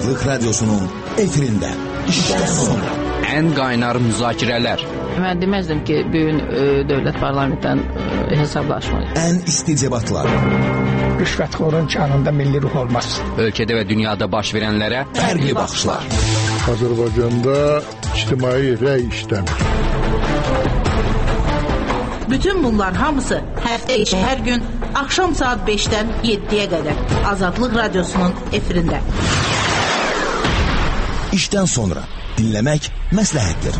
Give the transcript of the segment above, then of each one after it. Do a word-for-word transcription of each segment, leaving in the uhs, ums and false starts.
Azadlık Radyosu'nun efirinde. İşten sonra. En qaynar müzakirələr. Mən deməzdim ki, bugün e, dövlət parlamentdən e, hesablaşmayız. En isticebatlar. Rüşvətxorun canında milli ruh olmaz. Ölkədə və dünyada baş verənlərə Fərqli baxışlar. Azərbaycanda ictimai rəy işləmir. Bütün bunlar hamısı həftə içi hər gün axşam saat beşdən yeddiyə qədər Azadlıq Radyosu'nun efirində. İşten sonra dinlemek məsləhətdir.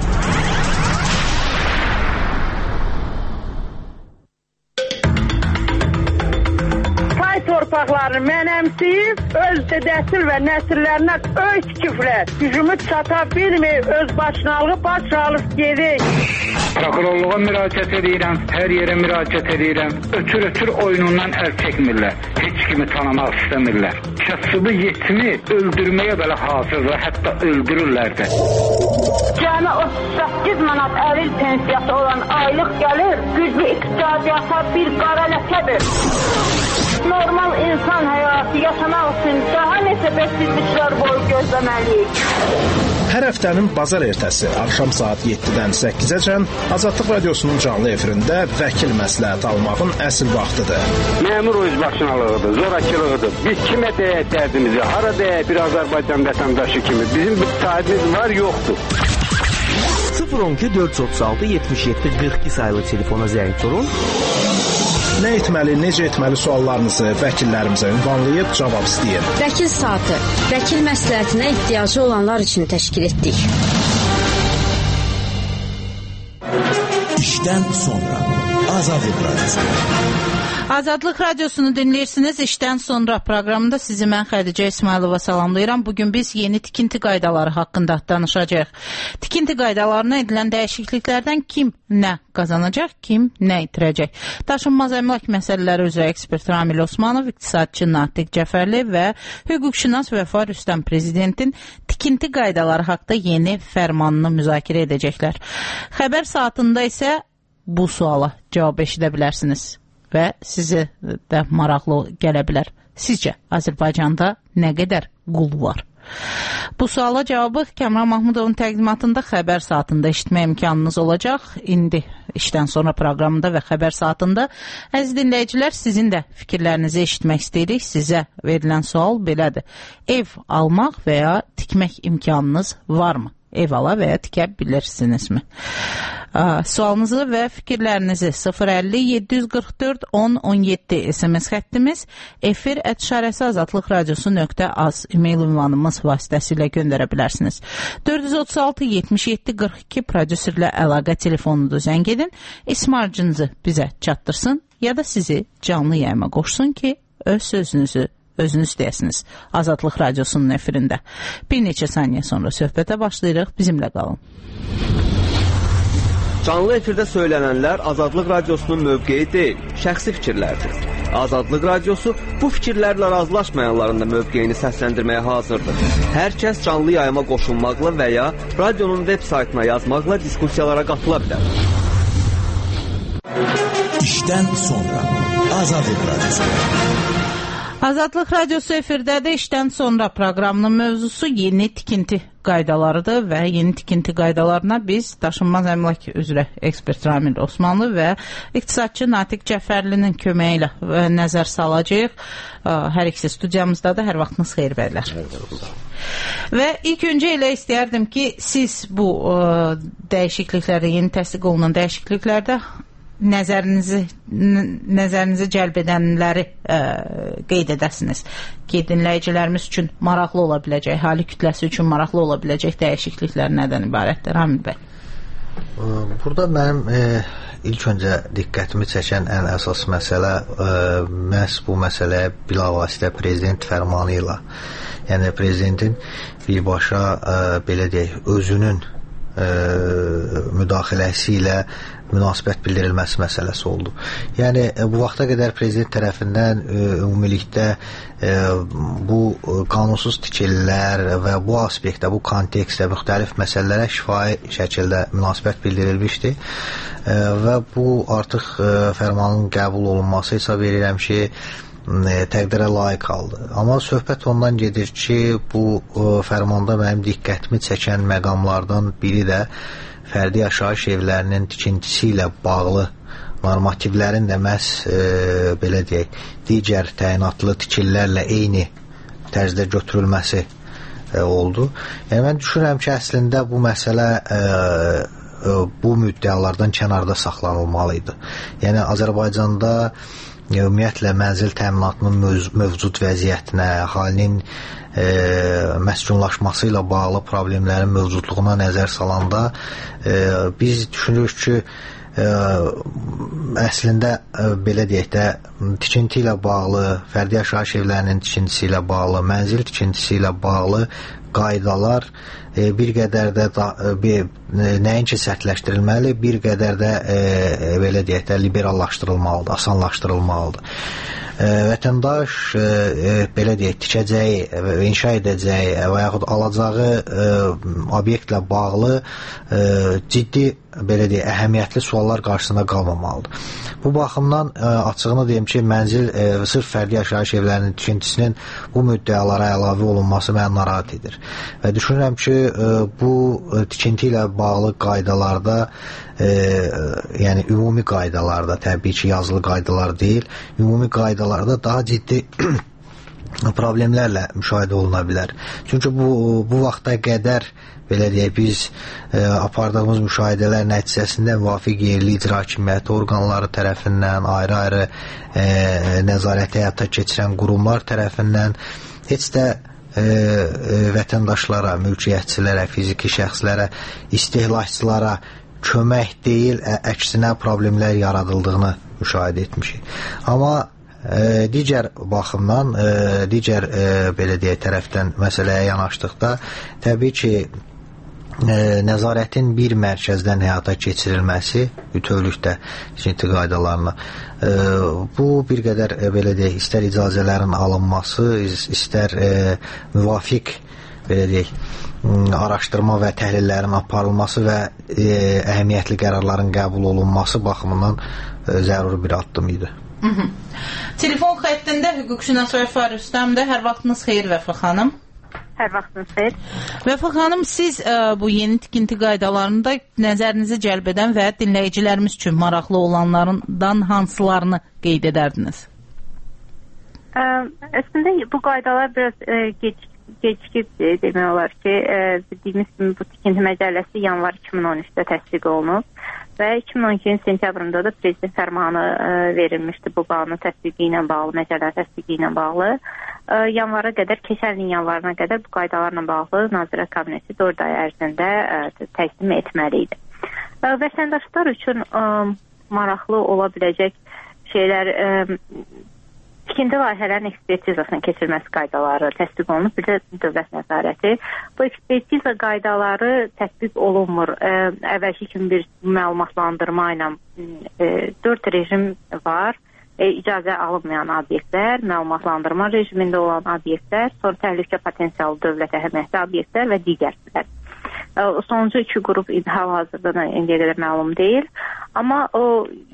Torpaqlarını mənəmsiyib, öz dədəsil və nəsillərinə öz küfrət, gücümü çata bilməyib, öz başınalığı baş alıb gedik. Prokurorluğa müraciət edirəm, hər yerə müraciət edirəm. Ötür-ötür oyunundan əl çəkmirlər, heç kimi tanımaq istəmirlər. Kasıbı yetimi öldürməyə belə hazırlar, hətta öldürürlər də. Cəmi otuz səkkiz manat əlil pensiyası olan aylıq gəlir, güclü iqtisadiyyata bir qara ləkədir. Normal insan həyatı yaşamaq üçün daha neçə bəsizliklər boyu gözləməliyik. Hər həftənin bazar ertəsi axşam saat yeddidən səkkizəcən Azadlıq Radyosu'nun canlı efirində vəkil məsləhət almağın əsl vaxtıdır. Məmur özbaşınalığıdır, zorakılığıdır. Biz kimə deyək dərdimizi, hara deyək bir Azərbaycan vətəndaşı kimi. Bizim bir sahibimiz var, yoxdur. sıfır on iki dörd yüz otuz altı yetmiş yeddi qırx iki sayılı telefona zəng vurun. Nə etməli, necə etməli suallarınızı vəkillərimizə ünvanlayıb cavab istəyin. Vəkil saatı, vəkil məsləhətinə ehtiyacı olanlar üçün təşkil etdik. İşten sonra Azadlık Radyosu. Azadlıq Radiosunu dinləyirsiniz. İşdən sonra proqramında sizi mən Xədicə İsmailova salamlayıram. Bugün biz yeni tikinti qaydaları haqqında danışacağıq. Tikinti qaydalarına edilən dəyişikliklərdən kim nə qazanacaq, kim nə itirəcək? Daşınmaz əmlak məsələləri üzrə ekspert Ramil Osmanov, iqtisadçı Natiq Cəfərli və hüquqşünas Vəfa Rüstəm Prezidentin tikinti qaydaları haqqında yeni fərmanını müzakirə edəcəklər. Xəbər saatında isə bu suala cavab eşidə bilərsiniz və sizi də maraqlı gələ bilər. Sizcə, Azərbaycanda nə qədər qul var? Bu suala cavabı Kəmran Mahmudovun təqdimatında xəbər saatında eşitmə imkanınız olacaq. İndi işdən sonra proqramında və xəbər saatında. Əziz dinləyicilər, sizin də fikirlərinizi eşitmək istəyirik. Sizə verilən sual belədir. Ev almaq və ya tikmək imkanınız varmı? Ev ala və ya tikə bilirsinizmi? Sualınızı və fikirlərinizi sıfır əlli yeddi yüz qırx dörd on on yeddi S M S xəttimiz, efir ət işarəsi azadlıq radiosu nöqtə az e-mail ünvanımız vasitəsilə göndərə bilərsiniz. dörd yüz otuz altı yetmiş yeddi qırx iki prodüserlə əlaqə telefonudur, zəng edin, ismarcınızı bizə çatdırsın ya da sizi canlı yayıma qoşsun ki, öz sözünüzü özünüz deyəsiniz. Azadlıq Radiosu'nun efirində. Bir neçə saniyə sonra söhbətə başlayırıq. Bizimlə qalın. Canlı efirdə söylənənlər Azadlıq Radiosu'nun mövqeyi deyil, şəxsi fikirlərdir. Azadlıq Radiosu bu fikirlərlə razılaşmayanların da mövqeyini səsləndirməyə hazırdır. Hər kəs canlı yayıma qoşulmaqla və ya radionun veb saytına yazmaqla diskussiyalara qatıla bilər. İşten sonra Azadlıq Radyosu. Azadlıq Radiosu efirdədir. İşdən sonra proqramının mövzusu yeni tikinti qaydalarıdır və yeni tikinti qaydalarına biz daşınmaz əmlak üzrə ekspert Ramil Osmanlı və iqtisadçı Natiq Cəfərlinin köməyi ilə nəzər salacağıq. Hər ikisi studiyamızdadır. Hər vaxtınız xeyir bəylər. Və ilk öncə elə istəyərdim ki, siz bu ə, dəyişikliklərdə, yeni təsdiq olunan dəyişikliklərdə nəzərinizi nəzərinizi cəlb edənləri ə, qeyd edəsiniz ki, dinləyicilərimiz üçün maraqlı ola biləcək, əhali kütləsi üçün maraqlı ola biləcək dəyişikliklər nədən ibarətdir? Ramil bəy. Burada mənim e, ilk öncə diqqətimi çəkən ən əsas məsələ e, məhz bu məsələyə bilavasitə prezident fərmanı ilə, yəni prezidentin birbaşa e, belə deyək, özünün e, müdaxiləsi ilə münasibət bildirilməsi məsələsi oldu. Yəni bu vaxta qədər prezident tərəfindən e, ümumilikdə e, bu qanunsuz tikililər və bu aspektdə, bu kontekstdə müxtəlif məsələlərə şifahi şəkildə münasibət bildirilmişdi e, və bu artıq e, fərmanın qəbul olunması hesab edirəm ki, təqdirə layiq haldır. Amma söhbət ondan gedir ki, bu fərmanda mənim diqqətimi çəkən məqamlardan biri də fərdi yaşayış evlərinin tikintisi ilə bağlı normativlərin də məhz e, belə deyək, digər təyinatlı tikililərlə eyni tərzdə götürülməsi e, oldu. Yəni, mən düşünürəm ki, əslində bu məsələ e, e, bu müddəalardan kənarda saxlanılmalıydı. Yəni, Azərbaycanda e, ümumiyyətlə mənzil təminatının möv mövcud vəziyyətinə, əhalinin e, məskunlaşması ilə bağlı problemlərin mövcudluğuna nəzər salanda e, biz düşünürük ki, Ə, əslində ə, belə deyək də tikinti ilə bağlı, fərdi yaşayış evlərinin tikintisi ilə bağlı, mənzil tikintisi ilə bağlı qaydalar e, bir qədər də da, bir, nəinki sərtləşdirilməli, bir qədər də e, belə deyək də liberallaşdırılmalıdır, asanlaşdırılmalıdır. E, vətəndaş e, e, belə deyək, tikəcəyi, inşa edəcəyi və yaxud alacağı e, obyektlə bağlı e, ciddi belə deyək, əhəmiyyətli suallar qarşısında qalmamalıdır. Bu baxımdan ə, açığını deyim ki, mənzil ə, sırf fərdi yaşayış evlərinin tikintisinin bu müddəalara əlavə olunması məni narahat edir. Və düşünürəm ki, ə, bu ə, tikinti ilə bağlı qaydalarda, ə, yəni ümumi qaydalarda, təbii ki, yazılı qaydalar deyil, ümumi qaydalarda daha ciddi problemlərlə müşahidə oluna bilər. Çünki bu, bu vaxta qədər belə deyək, biz e, apardığımız müşahidələr nəticəsində müvafiq yerli icra hakimiyyəti orqanları tərəfindən, ayrı-ayrı e, nəzarəti həyata keçirən qurumlar tərəfindən heç də e, e, vətəndaşlara, mülkiyyətçilərə, fiziki şəxslərə, istehlakçılara kömək deyil, ə, əksinə problemlər yaradıldığını müşahidə etmişik. Amma E, digər baxımdan, e, digər e, belə deyək, tərəfdən məsələyə yanaşdıqda, təbii ki, e, nəzarətin bir mərkəzdən həyata keçirilməsi bütövlükdə tikinti qaydalarına, e, bu bir qədər e, belə deyək, istər icazələrin alınması, istər e, müvafiq belə deyək, araşdırma və təhlillərin aparılması və e, əhəmiyyətli qərarların qəbul olunması baxımından e, zəruri bir addım idi. Hı -hı. Telefon xəttində hüquqşünas Vəfa Rüstəmdə. Hər vaxtınız xeyir Vəfa xanım. Hər vaxtınız xeyir. Vəfa xanım, siz ə, bu yeni tikinti qaydalarında nəzərinizi cəlb edən və dinləyicilərimiz üçün maraqlı olanlarından hansılarını qeyd edərdiniz? Ə, əslində bu qaydalar biraz ə, geç, gecikib demək olar ki, ə, bildiyimiz kimi bu tikinti məcəlləsi yanvar iki min on üçdə təsdiq olunub. Və iki min on ikinin sentyabrında da prezident fərmanı ə, verilmişdi bu qanun təsdiqi ilə bağlı, məcəllə təsdiqi ilə bağlı. Ə, yanvara qədər, keçən ilin yanvarına qədər bu qaydalarla bağlı Nazirlər Kabineti dörd ay ərzində ə, təsdim etməli idi. Ə, vətəndaşlar üçün ə, maraqlı ola biləcək şeylər, ə, tikinti layihələrin ekspertizasının keçirilməsi qaydaları təsdiq olunub, bir də dövlət nəzarəti. Bu ekspertiza qaydaları tətbiq olunmur. Ə, əvvəlki kimi bir məlumatlandırma ilə e, dörd rejim var. E, icazə alınmayan obyektlər, məlumatlandırma rejimində olan obyektlər, sonra təhlükə potensialı dövlət əhəmiyyətli obyektlər və digərlər. E, sonuncu iki qrup hal-hazırda indiyə qədər məlum deyil. Amma o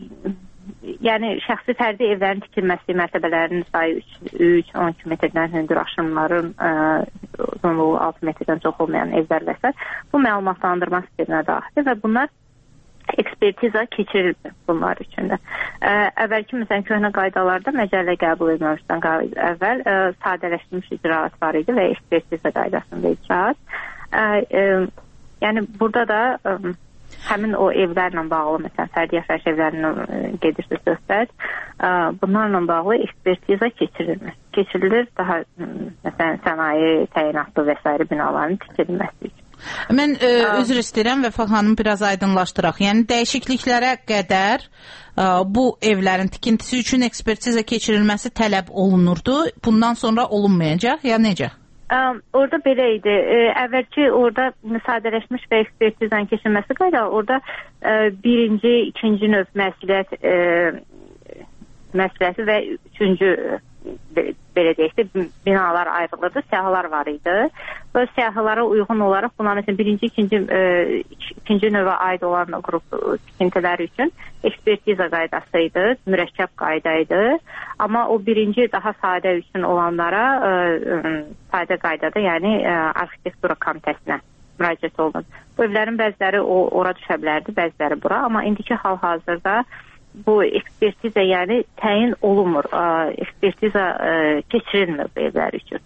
yəni şəxsi fərdi evlərin tikilməsi mərtəbələrinin sayı üç on iki metrdən hündür aşımların uzunluğu altı metrdən çox olmayan evlər və s. bu məlumatlandırma sisteminə daxildir və bunlar ekspertiza keçirilmir bunlar üçün də. Ə, əvvəlki məsələn köhnə qaydalarda məcəllə qəbul edilməmişdən əvvəl ə, sadələşdirilmiş icraat var idi və ekspertiza qaydasında icraat. Ə, ə, yəni burada da ə, həmin o evlərlə bağlı, məsələn, fərdi yaşayış evlərinin gedirsə söhbət, bunlarla bağlı ekspertiza keçirilir. Keçirilir daha, məsələn, sənaye, təyinatlı və s. binaların tikilməsi üçün. Mən ə, üzr istəyirəm Vəfa xanım, biraz aydınlaşdıraq. Yəni, dəyişikliklərə qədər ə, bu evlərin tikintisi üçün ekspertiza keçirilməsi tələb olunurdu. Bundan sonra olunmayacaq, ya necə? Um, orada belə idi. E, əvvəlki orada sadələşmiş və ekspertizanın keçirilməsi qayda, orada e, birinci, ikinci növ məsuliyyət e, məsuliyyəti və üçüncü belə deyək də, binalar ayrılırdı, siyahılar var idi. Və siyahılara uyğun olaraq bunlar mesela birinci, ikinci, e, ikinci növə aid olan qrup tikintiləri üçün ekspertiza qaydası idi, mürəkkəb qayda idi. Amma o birinci daha sadə üçün olanlara e, e, sadə qaydada, yəni e, arxitektura komitəsinə müraciət olunur. Bu evlərin bəziləri o, ora düşə bilərdi, bəziləri bura. Amma indiki hal-hazırda bu ekspertiza, yəni təyin olunmur, ekspertiza keçirilmir bu evlər üçün.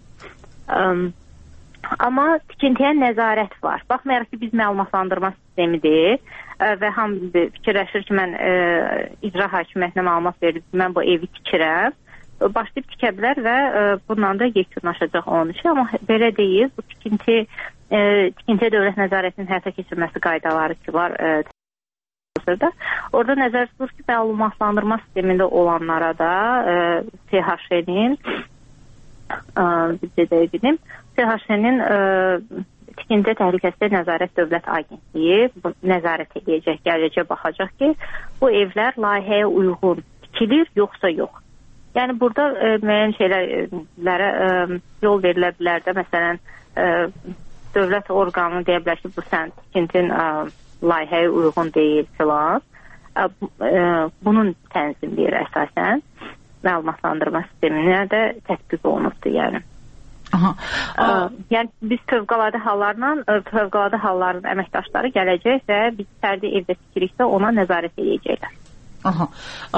Amma tikintiyə nəzarət var. Baxmayaraq ki, biz məlumatlandırma sistemidir və ham fikirləşir ki, mən icra hakimiyyətinə məlumat verdim, mən bu evi tikirəm, başlayıb tikə bilər və bundan da yekunlaşacaq onun için. Amma belə deyil, bu tikinti, tikintiyə dövlət nəzarətinin həyata keçirməsi qaydaları ki var, orada nəzər tutulur ki, məlumatlandırma sistemində olanlara da T H N-in bildim, T H N-in tikinti təhlükəsizlik nəzarət dövlət agentliyi nəzarət edəcək, gələcək baxacaq ki, bu evlər layihəyə uyğun tikilir, yoxsa yox. Yəni burada müəyyən şeylərə yol verilə bilər də, məsələn, dövlət orqanı deyə bilər ki, bu sən tikintin layihəyə uyğun deyil filan. Bunun tənzimləyir əsasən. Məlumatlandırma sisteminə də tətbiq olunubdur, yəni. Aha. Yəni biz fövqəladə hallarla, fövqəladə halların əməkdaşları gələcək və biz fərdi evdə tikiriksə ona nəzarət edəcəklər. Aha.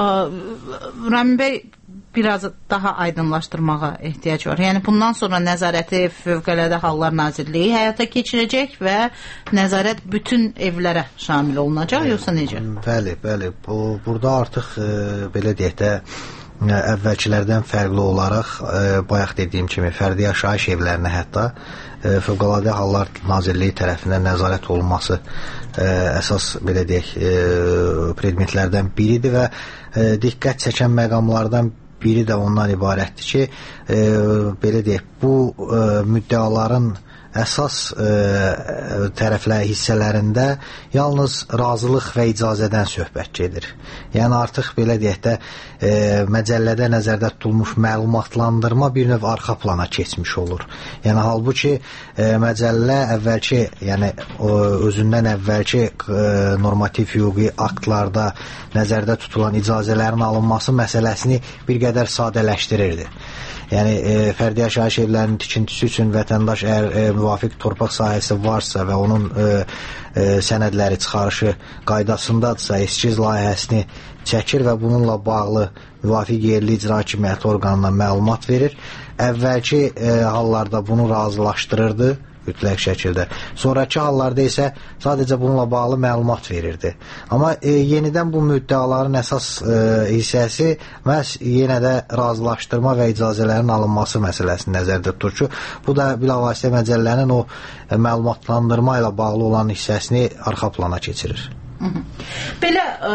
Ramin bəy, biraz daha aydınlaşdırmağa ehtiyac var. Yəni bundan sonra nəzarəti Fövqəladə Hallar Nazirliyi həyata keçirəcək və nəzarət bütün evlərə şamil olunacaq, yoxsa necə? Bəli, bəli. Bu, burada artıq e, belə deyək də əvvəlkilərdən fərqli olaraq e, bayaq dediyim kimi fərdi yaşayış evlərinə hətta e, Fövqəladə Hallar Nazirliyi tərəfindən nəzarət olunması e, əsas belə deyək e, predmetlərdən biridir və e, diqqət çəkən məqamlardan biri də ondan ibarətdir ki, e, belə deyək, bu e, müddəaların əsas e, tərəflər hissələrində yalnız razılıq və icazədən söhbət gedir. Yəni artıq belə deyək də e, məcəllədə nəzərdə tutulmuş məlumatlandırma bir növ arxa plana keçmiş olur. Yəni halbuki e, məcəllə əvvəlki, yəni o, özündən əvvəlki e, normativ hüquqi aktlarda nəzərdə tutulan icazələrin alınması məsələsini bir qədər sadələşdirirdi. Yəni e, fərdi yaşayış evlərinin tikintisi üçün vətəndaş əgər e, müvafiq torpaq sahəsi varsa və onun e, e, sənədləri çıxarışı qaydasındadırsa, eskiz layihəsini çəkir və bununla bağlı müvafiq yerli icra hakimiyyəti orqanına məlumat verir. Əvvəlki e, hallarda bunu razılaşdırırdı mütləq şəkildə. Sonraki hallarda isə sadəcə bununla bağlı məlumat verirdi. Amma e, yenidən bu müddəaların əsas e, hissəsi məhz yenə də razılaşdırma və icazələrin alınması məsələsini nəzərdə tutur ki, bu da bilavasitə məcəllənin o e, məlumatlandırma ilə bağlı olan hissəsini arxa plana keçirir. Hı -hı. Belə ə,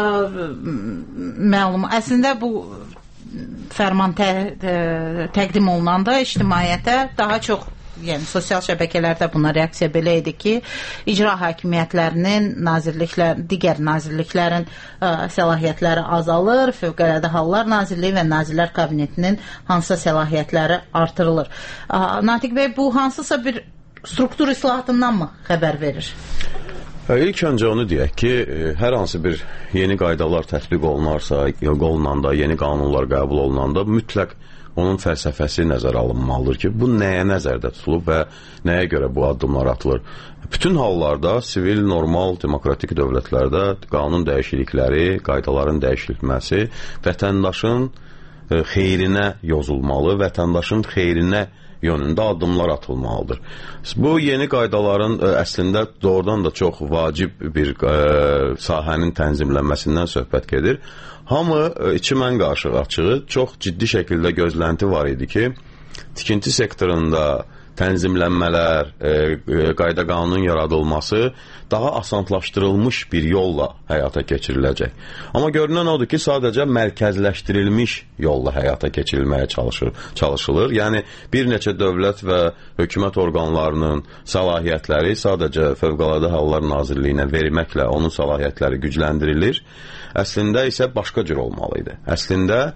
məlum, əslində bu fərman tə, ə, təqdim olunanda ictimaiyyətə daha çox, yəni sosial şəbəkələrdə buna reaksiya belə idi ki, icra hakimiyyətlərinin, nazirliklər, digər nazirliklərin ə, səlahiyyətləri azalır, Fövqəladə Hallar Nazirliyi və Nazirlər Kabinetinin hansısa səlahiyyətləri artırılır. Ə, Natiq bəy, bu hansısa bir struktur islahatından mı xəbər verir? İlk öncə onu deyək ki, hər hansı bir yeni qaydalar tətbiq olunarsa, olunanda, yeni qanunlar qəbul olunanda mütləq onun fəlsəfəsi nəzərə alınmalıdır ki, bu nəyə nəzərdə tutulub və nəyə görə bu addımlar atılır. Bütün hallarda sivil, normal, demokratik dövlətlərdə qanun dəyişiklikləri, qaydaların dəyişilməsi vətəndaşın xeyrinə yozulmalı, vətəndaşın xeyrinə yönündə addımlar atılmalıdır. Bu yeni qaydaların ə, əslində doğrudan da çox vacib bir ə, sahənin tənzimlənməsindən söhbət gedir. Hamı iki mən qarşı açığı çox ciddi şəkildə gözlənti var idi ki, tikinti sektorunda tənzimlənmələr, e, e, qayda qanunun yaradılması daha asanlaşdırılmış bir yolla həyata keçiriləcək. Amma görünən odur ki, sadəcə mərkəzləşdirilmiş yolla həyata keçirilməyə çalışır, çalışılır. Yəni, bir neçə dövlət və hökumət orqanlarının səlahiyyətləri sadəcə Fövqəladə Hallar Nazirliyinə verməklə onun səlahiyyətləri gücləndirilir. Əslində isə başqa cür olmalı idi. Əslində,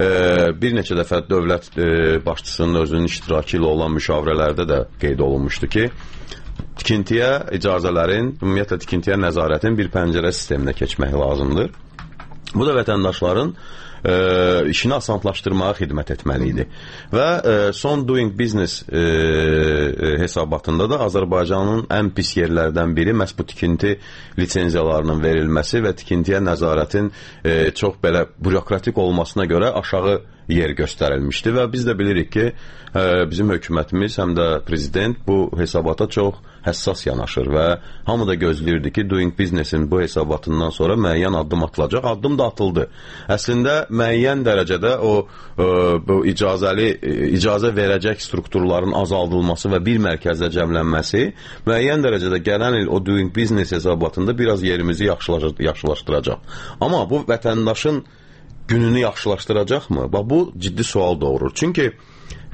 e, bir neçə dəfə dövlət e, başçısının özünün iştirakı ilə olan müşavirələrdə də qeyd olunmuşdu ki, tikintiyə icazələrin, ümumiyyətlə tikintiyə nəzarətin bir pəncərə sisteminə keçmək lazımdır. Bu da vətəndaşların e, işini asanlaşdırmağa xidmət etməli idi. Və e, son Doing Business e, e, hesabatında da Azərbaycanın ən pis yerlərdən biri məhz bu tikinti lisenziyalarının verilməsi və tikintiyə nəzarətin e, çox belə bürokratik olmasına görə aşağı yer göstərilmişdi və biz də bilirik ki, e, bizim hökumətimiz həm də prezident bu hesabata çox həssas yanaşır və hamı da gözləyirdi ki, Doing Business-in bu hesabatından sonra müəyyən addım atılacaq. Addım da atıldı. Əslində müəyyən dərəcədə o e, bu icazəli e, icazə verəcək strukturların azaldılması və bir mərkəzdə cəmlənməsi müəyyən dərəcədə gələn il o Doing Business hesabatında biraz yerimizi yaxşılaşdıracaq. Amma bu vətəndaşın gününü yaxşılaşdıracaqmı? Bax, bu ciddi sual doğurur. Çünki e,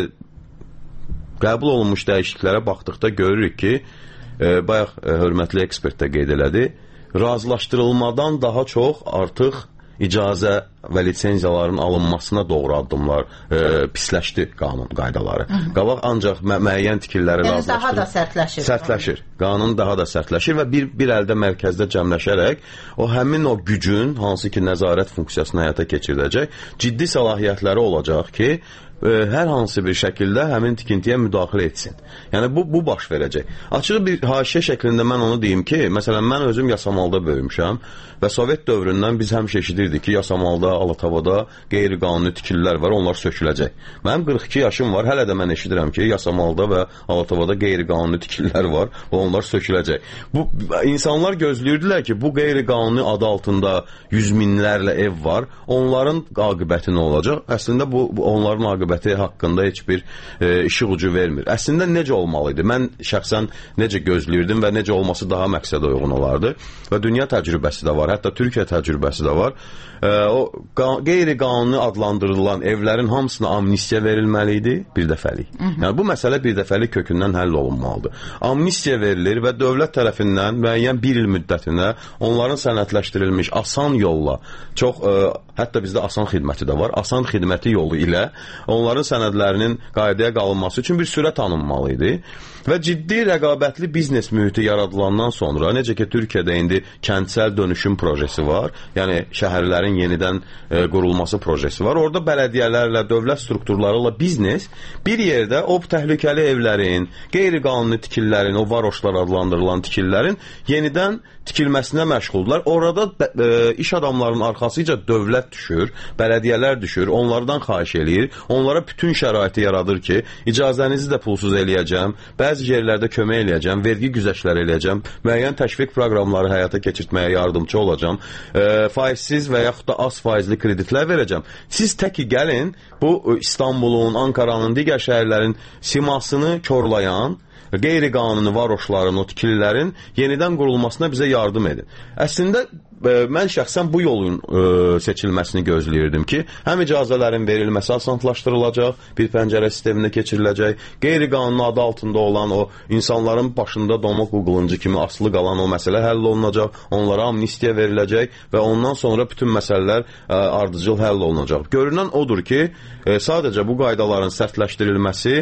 qəbul olunmuş dəyişikliklərə baxdıqda görürük ki, e, bayaq e, hörmətli ekspert də qeyd elədi, razılaşdırılmadan daha çox artıq icazə və lisenziyaların alınmasına doğru addımlar e, pisləşdi qanun qaydaları. Qabaq ancaq mə müəyyən tikililəri yəni razılaşdırır. Daha da sərtləşir. Sərtləşir. Qanun daha da sərtləşir və bir, bir əldə mərkəzdə cəmləşərək o həmin o gücün, hansı ki nəzarət funksiyasını həyata keçirdəcək, ciddi səlahiyyətləri olacaq ki, hər hansı bir şəkildə həmin tikintiyə müdaxilə etsin. Yəni bu bu baş verəcək. Açıq bir haşiyə şəklində mən onu deyim ki, məsələn mən özüm Yasamalda böyümüşəm və Sovet dövründən biz həmişə eşidirdik ki, Yasamalda, Alatavada qeyri-qanuni tikililər var, onlar söküləcək. Mənim qırx iki yaşım var, hələ də mən eşidirəm ki, Yasamalda və Alatavada qeyri-qanuni tikililər var və onlar söküləcək. Bu insanlar gözləyirdilər ki, bu qeyri-qanuni adı altında yüz minlərlə ev var, onların aqibəti nə olacaq? Əslində bu onların aqibəti haqqında heç bir e, işıq ucu vermir. Əslində necə olmalı idi? Mən şəxsən necə gözləyirdim və necə olması daha məqsədə uyğun olardı. Və dünya təcrübəsi də var, hətta Türkiyə təcrübəsi də var. E, o qeyri-qanuni adlandırılan evlərin hamısına amnistiya verilməli idi bir dəfəlik. Yəni bu məsələ bir dəfəlik kökündən həll olunmalıdır. Amnistiya verilir və dövlət tərəfindən müəyyən bir il müddətinə onların sənədləşdirilmiş asan yolla, çox e, hətta bizdə asan xidməti də var, asan xidməti yolu ilə onların sənədlərinin qaydaya qalınması üçün bir sürə tanınmalı idi və ciddi rəqabətli biznes mühiti yaradılandan sonra, necə ki Türkiyədə indi kəntsel dönüşüm projesi var, yəni şəhərlərin yenidən e, qurulması projesi var, orada bələdiyyələrlə, dövlət strukturlarıyla biznes bir yerdə o təhlükəli evlərin, qeyri-qanuni tikililərin, o varoşlar adlandırılan tikililərin yenidən tikilməsinə məşğuldular. Orada e, iş adamlarının arxasıca dövlət düşür, bələdiyyələr düşür, onlardan xahiş eləyir, onlara bütün şəraiti yaradır ki, icazənizi də pulsuz eləyəcəm, bəzi yerlərdə kömək eləyəcəm, vergi güzəştləri eləyəcəm, müəyyən təşviq proqramları həyata keçirtməyə yardımcı olacam, e, faizsiz və yaxud da az faizli kreditlər verəcəm. Siz təki gəlin, bu İstanbulun, Ankaranın, digər şəhərlərin simasını korlayan, qeyri-qanuni varoşların, o tikililərin yenidən qurulmasına bizə yardım edin. Əslində, e, mən şəxsən bu yolun e, seçilməsini gözləyirdim ki, həm icazələrin verilməsi asanlaşdırılacaq, bir pəncərə sisteminə keçiriləcək, qeyri-qanuni adı altında olan o insanların başında domokul qılıncı kimi asılı qalan o məsələ həll olunacaq, onlara amnistiya veriləcək və ondan sonra bütün məsələlər e, ardıcıl həll olunacaq. Görünən odur ki, e, sadəcə bu qaydaların sərtləşdirilməsi,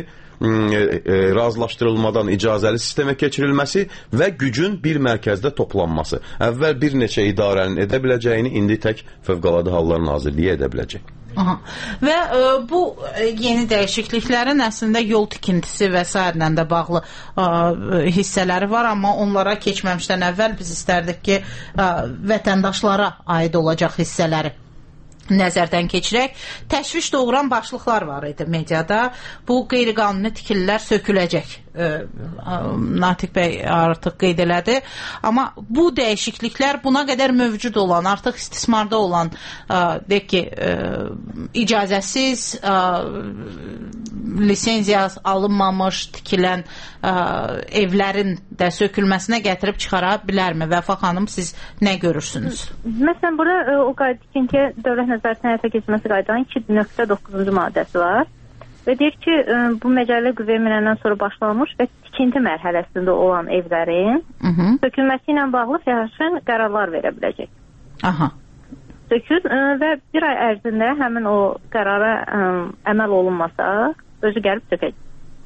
razılaşdırılmadan icazəli sistemə keçirilməsi və gücün bir mərkəzdə toplanması. Əvvəl bir neçə idarənin edə biləcəyini indi tək Fövqəladə Hallar Nazirliyi edə biləcək. Aha. Və e, bu e, yeni dəyişikliklərin əslində yol tikintisi və s. ilə də bağlı e, hissələri var, amma onlara keçməmişdən əvvəl biz istərdik ki, e, vətəndaşlara aid olacaq hissələri nəzərdən keçirək. Təşviş doğuran başlıqlar var idi mediada. Bu qeyri-qanuni tikililər söküləcək. E, Natiq bəy artıq qeyd elədi. Amma bu dəyişikliklər buna qədər mövcud olan, artıq istismarda olan, e, deyək ki, e, icazəsiz, e, lisenziya alınmamış tikilən e, evlərin də sökülməsinə gətirib çıxara bilərmi? Vəfa xanım, siz nə görürsünüz? Məsələn, burada o qayda tikintiyə dövlət nəzarətin həyata keçirməsi qaydanın iki nöqtə doqquzuncu maddəsi var və deyir ki, bu məcəllə qüvvəyə minəndən sonra başlanmış və tikinti mərhələsində olan evlərin Hı -hı. sökülməsi ilə bağlı fəhşən qərarlar verə biləcək. Aha. sökür ə, və bir ay ərzində həmin o qərara ə, əməl olunmasa, özü gəlib sökəcək.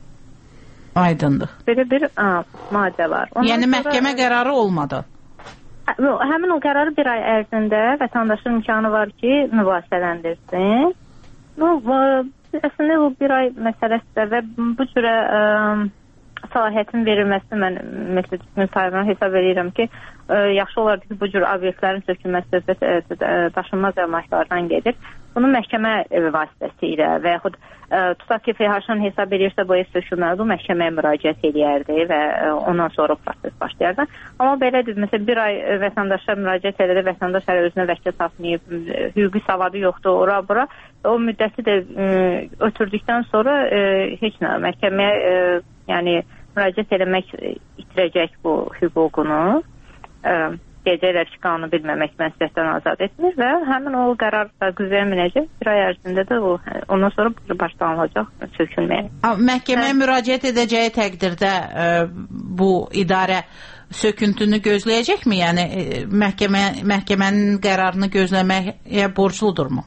Aydındır. Belə bir ə, maddə var. Ondan yəni sonra, məhkəmə qərarı olmadı. Ə, həmin o qərarı bir ay ərzində vətəndaşın imkanı var ki, mübahisələndirsin. Bu, əslində bu bir ay məsələsidir və bu cürə ə, səlahiyyətin verilməsi mən məsələn sayılan hesab edirəm ki, ə, yaxşı olardı ki, bu cür obyektlərin sökülməsi söhbət ə, ə, daşınmaz əmlaklardan gedir. Bunu məhkəmə ə, vasitəsilə və yaxud ə, tutaq ki, F H-ın hesab edirsə bu ev sökülməlidir, o məhkəməyə müraciət edərdi və ə, ondan sonra proses başlayardı. Amma belədir, məsələn bir ay vətəndaşa müraciət edir, vətəndaş hələ özünə vəkil tapmayıb, hüquqi savadı yoxdur, ora bura. O müddəti də ə, ötürdükdən sonra ə, heç nə məhkəməyə ə, yəni müraciət eləmək itirəcək bu hüququnu. Ə, Deyəcəklər ki, qanunu bilməmək məsuliyyətdən azad etmir və həmin o qərar da qüvvəyə minəcək. Bir ay ərzində də o, ondan sonra başlanılacaq sökülməyə. Məhkəməyə hə? müraciət edəcəyi təqdirdə ə, bu idarə söküntünü gözləyəcəkmi? Yəni məhkəmə, məhkəmənin qərarını gözləməyə borcludurmu?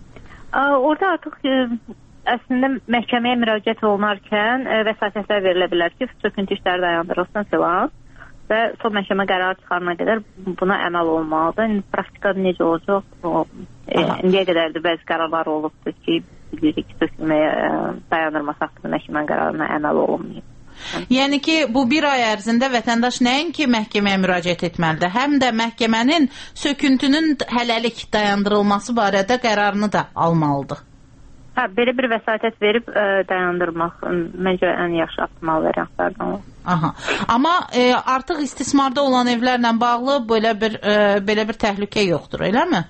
Ə, orada artıq ə, əslində məhkəməyə müraciət olunarkən ə, vəsatətlər verilə bilər ki, söküntü işləri dayandırılsın filan. Və son məhkəmə qərarı çıxarına qədər buna əməl olmalıdır. İndi praktikada necə olacaq? O, e, indiyə qədərdir bəzi qərarlar olubdur ki, bilirik ki, sökülməyə dayandırması haqqında məhkəmə qərarına əməl olunmayıb. Yəni ki, bu bir ay ərzində vətəndaş nəinki məhkəməyə müraciət etməlidir, həm də məhkəmənin söküntünün hələlik dayandırılması barədə qərarını da almalıdır. Hə, belə bir vəsatət verib ə, dayandırmaq məncə ən yaxşı optimal variantlardan olur. Aha. Amma e, artıq istismarda olan evlərlə bağlı belə bir e, belə bir təhlükə yoxdur, eləmi?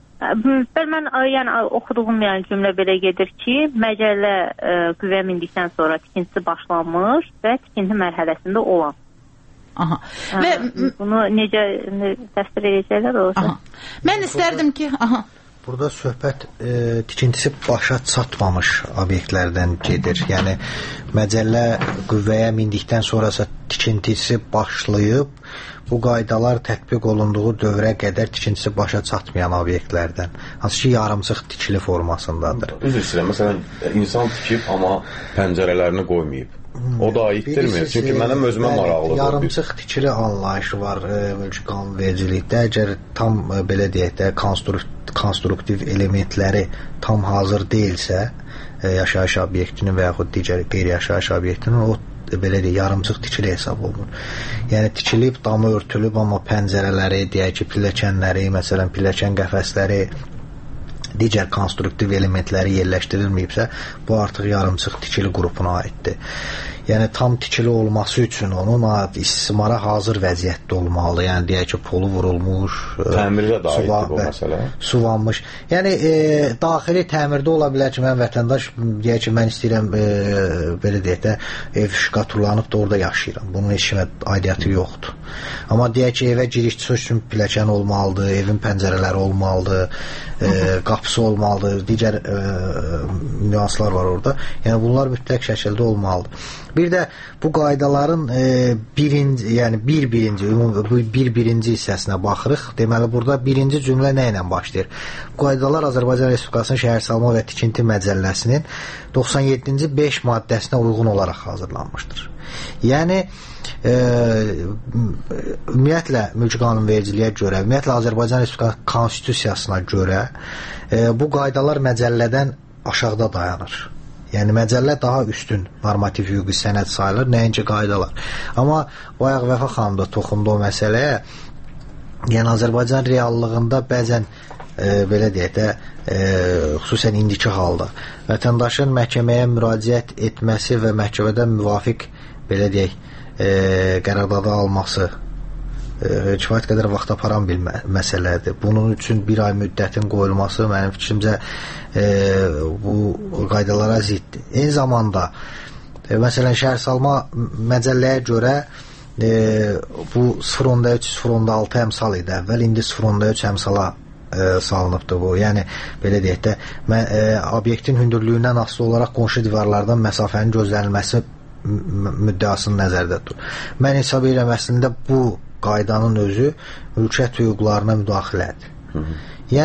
Bəli, mən yəni oxuduğum yəni cümlə belə gedir ki, məcəllə ə, qüvvəyə mindikdən sonra tikintisi başlanmış və tikinti mərhələsində olan. Aha. Hə, və bunu necə ne, təsvir edəcəklər olsa? Aha. Mən istərdim ki, aha. Burada söhbət e, tikintisi başa çatmamış obyektlərdən gedir. Yəni məcəllə qüvvəyə mindikdən sonrasa tikintisi başlayıb, bu qaydalar tətbiq olunduğu dövrə qədər tikintisi başa çatmayan obyektlərdən. Hansı ki, yarımçıq tikili formasındadır. Üzr istəyirəm, məsələn, insan tikib, amma pəncərələrini qoymayıb. O da aiddirmi? Çünki mənim özümə maraqlıdır. Yarımçıq tikili anlayışı var e, mülki qanunvericilikdə. Əgər tam e, belə deyək də konstruktiv, konstruktiv elementləri tam hazır deyilsə, e, yaşayış obyektinin və yaxud digər qeyri-yaşayış obyektinin, o e, belə deyək, yarımçıq tikili hesab olunur. Yəni tikilib, damı örtülüb, amma pəncərələri, deyək ki, pilləkənləri, məsələn, pilləkən qəfəsləri, digər konstruktiv elementləri yerləşdirilməyibsə, bu artıq yarımçıq tikili qrupuna aiddir. Yəni tam tikili olması üçün onun istismara hazır vəziyyətdə olmalı. Yəni deyək ki, polu vurulmuş, təmirdə də aiddir bu məsələ. Suvanmış. Yəni e, daxili təmirdə ola bilər ki, mən vətəndaş deyək ki, mən istəyirəm e, belə deyək də ev şkaturlanıb da orada yaşayıram. Bunun heç kimə aidiyyəti yoxdur. Amma deyək ki, evə girişçisi üçün pilləkən olmalıdır, evin pəncərələri olmalıdır, e, qapısı olmalıdır, digər e, nüanslar var orada. Yəni bunlar mütləq şəkildə olmalıdır. Bir də bu qaydaların e, birinci, yəni bir birinci, bir birinci hissəsinə baxırıq. Deməli, burada birinci cümlə nə ilə başlayır? Bu qaydalar Azərbaycan Respublikasının Şəhərsalma və Tikinti Məcəlləsinin doxsan yeddinci beş maddəsinə uyğun olaraq hazırlanmışdır. Yəni, e, ümumiyyətlə, mülki qanunvericiliyə görə, ümumiyyətlə Azərbaycan Respublikası Konstitusiyasına görə e, bu qaydalar məcəllədən aşağıda dayanır. Yəni məcəllə daha üstün normativ hüquqi sənəd sayılır, nəinki qaydalar. Amma bayaq Vəfa xanım da toxundu o məsələyə. Yəni Azərbaycan reallığında bəzən e, belə deyək də, e, xüsusən indiki halda vətəndaşın məhkəməyə müraciət etməsi və məhkəmədən müvafiq belə deyək, e, qərardadı alması e, kifayət qədər vaxt aparan bir mə məsələdir. Bunun üçün bir ay müddətin qoyulması mənim fikrimcə e, bu qaydalara ziddir. Eyni zamanda e, məsələn şəhərsalma məcəlləyə görə e, bu sıfır nöqtə üç sıfır nöqtə altı əmsal idi əvvəl, indi sıfır nöqtə üç əmsala e, salınıbdır bu. Yəni belə deyək də mə, e, obyektin hündürlüyündən asılı olaraq qonşu divarlardan məsafənin gözlənilməsi müddəasını nəzərdə tutur. Mən hesab edirəm əslində bu qaydanın özü mülkiyyət hüquqlarına müdaxilədir. Hı -hı. Yəni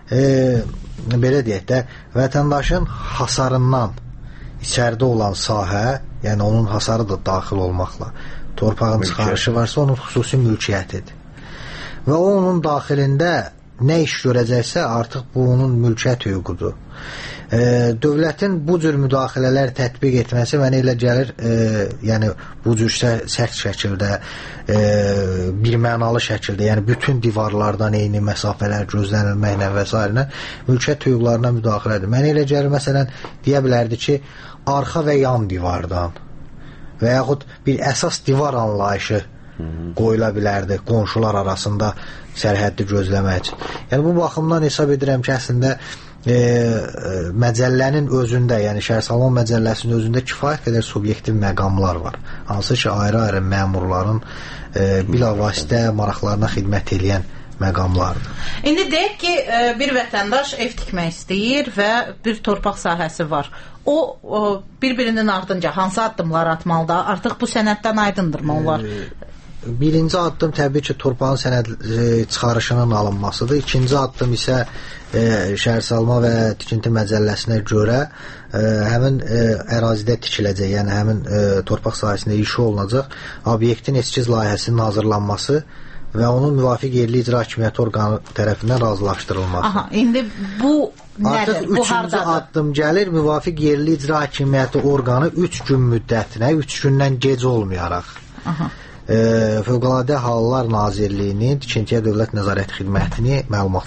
e, belə deyək də, vətəndaşın hasarından içəridə olan sahə, yəni onun hasarı da daxil olmaqla torpağın mülkiyyət çıxarışı varsa, onun xüsusi mülkiyyətidir. Və o onun daxilində nə iş görəcəksə, artıq bu onun mülkiyyət hüququdur. E, dövlətin bu cür müdaxilələr tətbiq etməsi mənə elə gəlir, e, yəni bu cür sərt şəkildə, e, bir mənalı şəkildə, yəni bütün divarlardan eyni məsafələr gözlənilməklə və s. mülkiyyət hüquqlarına müdaxilədir. Mənə elə gəlir, məsələn, deyə bilərdi ki, arxa və yan divardan və yaxud bir əsas divar anlayışı qoyula bilərdi qonşular arasında sərhəddi gözləmək üçün. Yəni bu baxımdan hesab edirəm ki, əslində e, e, məcəllənin özündə, yəni Şəhərsalman məcəlləsinin özündə kifayət qədər subyektiv məqamlar var. Hansı ki, ayrı-ayrı məmurların e, bilavasitə maraqlarına xidmət edən məqamlardır. İndi deyək ki, bir vətəndaş ev tikmək istəyir və bir torpaq sahəsi var. O, o bir-birinin ardınca hansı addımlar atmalıdır? Artıq bu sənəddən aydındırmı onlar? Birinci addım təbii ki, torpağın sənəd e, çıxarışının alınmasıdır. İkinci addım isə e, Şəhərsalma və Tikinti Məcəlləsinə görə e, həmin e, ərazidə tikiləcək, yəni həmin e, torpaq sahəsində iş olunacaq obyektin eskiz layihəsinin hazırlanması və onun müvafiq yerli icra hakimiyyəti orqanı tərəfindən razılaşdırılması. Aha, indi bu nədir? Artıq üçüncü addım gəlir, müvafiq yerli icra hakimiyyəti orqanı üç gün müddətinə, üç gündən gec olmayaraq Aha. E, Fövqəladə Hallar Nazirliyinin Tikintiyə Dövlət Nəzarət Xidmətini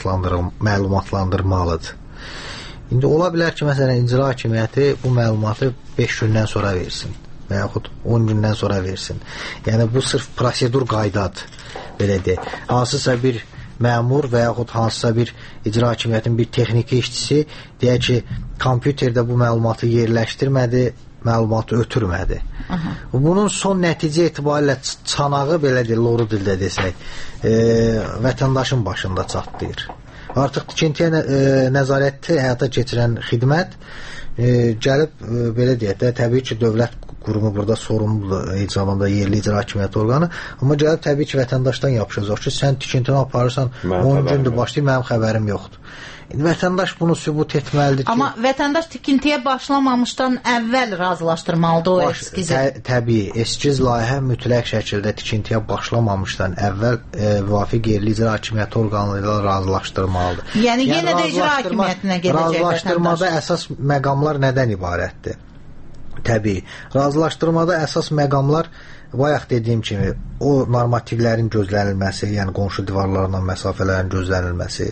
məlumatlandırmalıdır. İndi ola bilər ki, məsələn, icra hakimiyyəti bu məlumatı beş gündən sonra versin və yaxud on gündən sonra versin. Yəni bu sırf prosedur qaydadır. Belə deyək, hansısa bir məmur və yaxud hansısa bir icra hakimiyyətinin bir texniki işçisi deyək ki, kompüterdə bu məlumatı yerləşdirmədi, məlumatı ötürmədi. Aha. Bunun son nəticə etibarilə çanağı, belə deyil, loru dildə desək, e, vətəndaşın başında çatlayır. Artıq tikintiyə nə, e, nəzarəti həyata keçirən xidmət e, gəlib, e, belə deyək də, təbii ki, dövlət qurumu burada sorumludur, eyni zamanda yerli icra hakimiyyəti orqanı, amma gəlib təbii ki, vətəndaşdan yapışacaq ki, sən tikintini aparırsan, on gündür başlayıb, mənim xəbərim yoxdur. Vətəndaş bunu sübut etməlidir ki... Amma vətəndaş tikintiyə başlamamışdan əvvəl razılaşdırmalıdır o baş, eskizi. Tə, təbii, eskiz layihə mütləq şəkildə tikintiyə başlamamışdan əvvəl e, müvafiq yerli icra hakimiyyəti orqanı ilə razılaşdırmalıdır. Yəni, yəni yenə də icra hakimiyyətinə gedəcək vətəndaş. Razılaşdırmada əsas məqamlar nədən ibarətdir? Təbii, razılaşdırmada əsas məqamlar bayaq dediyim kimi, o normativlərin gözlənilməsi, yəni qonşu divarlarla məsafələrin gözlənilməsi,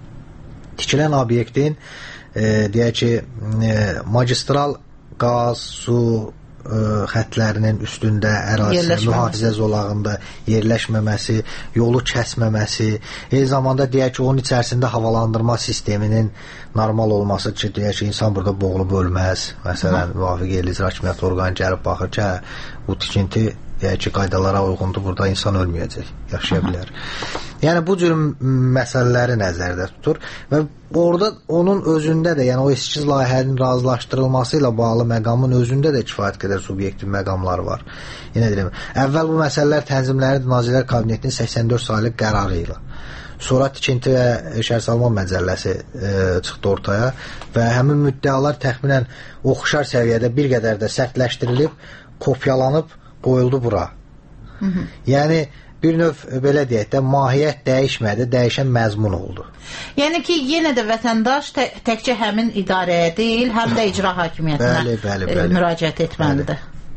tikilən obyektin e, deyək ki, e, magistral qaz, su e, xətlərinin üstündə ərazisi, mühafizə zolağında yerləşməməsi, yolu kəsməməsi, eyni zamanda deyək ki, onun içərisində havalandırma sisteminin normal olması ki, deyək ki, insan burada boğulub ölməz. Məsələn, müvafiq yerli icra hakimiyyəti orqanı gəlib baxır ki, bu tikinti deyək ki, qaydalara uyğundur, burada insan ölməyəcək, yaşaya bilər. Yəni, bu cür məsələləri nəzərdə tutur və orada onun özündə də, yəni o eskiz layihənin razılaşdırılması ilə bağlı məqamın özündə də kifayət qədər subyektiv məqamlar var. Yenə deyirəm, əvvəl bu məsələlər tənzimləri Nazirlər Kabinetinin səksən dörd saylı qərarı ilə. Sonra Tikinti və Şəhərsalman məcəlləsi e, çıxdı ortaya və həmin müddəalar təxminən oxşar səviyyədə bir qədər də sərtləşdirilib, kopyalanıb, qoyuldu bura. Hı -hı. Yəni, bir növ, belə deyək də, mahiyyət dəyişmədi, dəyişən məzmun oldu. Yəni ki, yenə də vətəndaş tə təkcə həmin idarəyə deyil, həm də icra hakimiyyətinə bəli, bəli, bəli. E, müraciət etməlidir.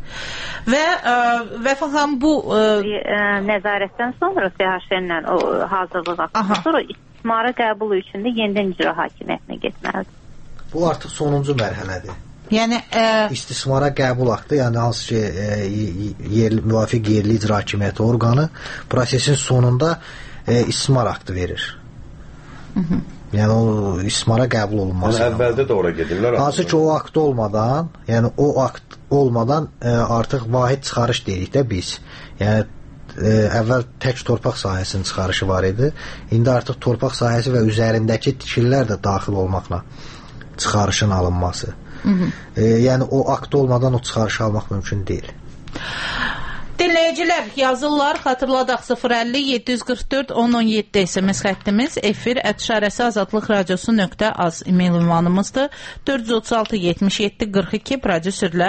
Və e, Vəfa xanım, bu... E, e, nəzarətdən sonra S H N-lə o hazırlıq haqqında sonra istismara qəbulu üçün də yenidən icra hakimiyyətinə getməlidir. Bu artıq sonuncu mərhələdir. Yəni e... istismara qəbul aktı, yəni hansı ki e, yerli, müvafiq yerli icra hakimiyyəti orqanı prosesin sonunda e, istismar aktı verir. Hı -hı. Yəni o istismara qəbul olunması. Yəni əvvəldə də ora gedirlər. Hansı ki o akt olmadan, yəni o akt olmadan e, artıq vahid çıxarış deyirik də biz. Yəni e, əvvəl tək torpaq sahəsinin çıxarışı var idi. İndi artıq torpaq sahəsi və üzərindəki tikililər də daxil olmaqla çıxarışın alınması. Hı -hı. E, yəni o akt olmadan o çıxarışı almaq mümkün deyil. Dinləyicilər, Dinləyicilər yazırlar, xatırladaq sıfır əlli yeddi yüz qırx dörd on on yeddi S M S xəttimiz, efir ətşarəsi azadlıq radiosu nöqtə az e-mail ünvanımızdır. dörd yüz otuz altı yetmiş yeddi qırx iki prodüserlə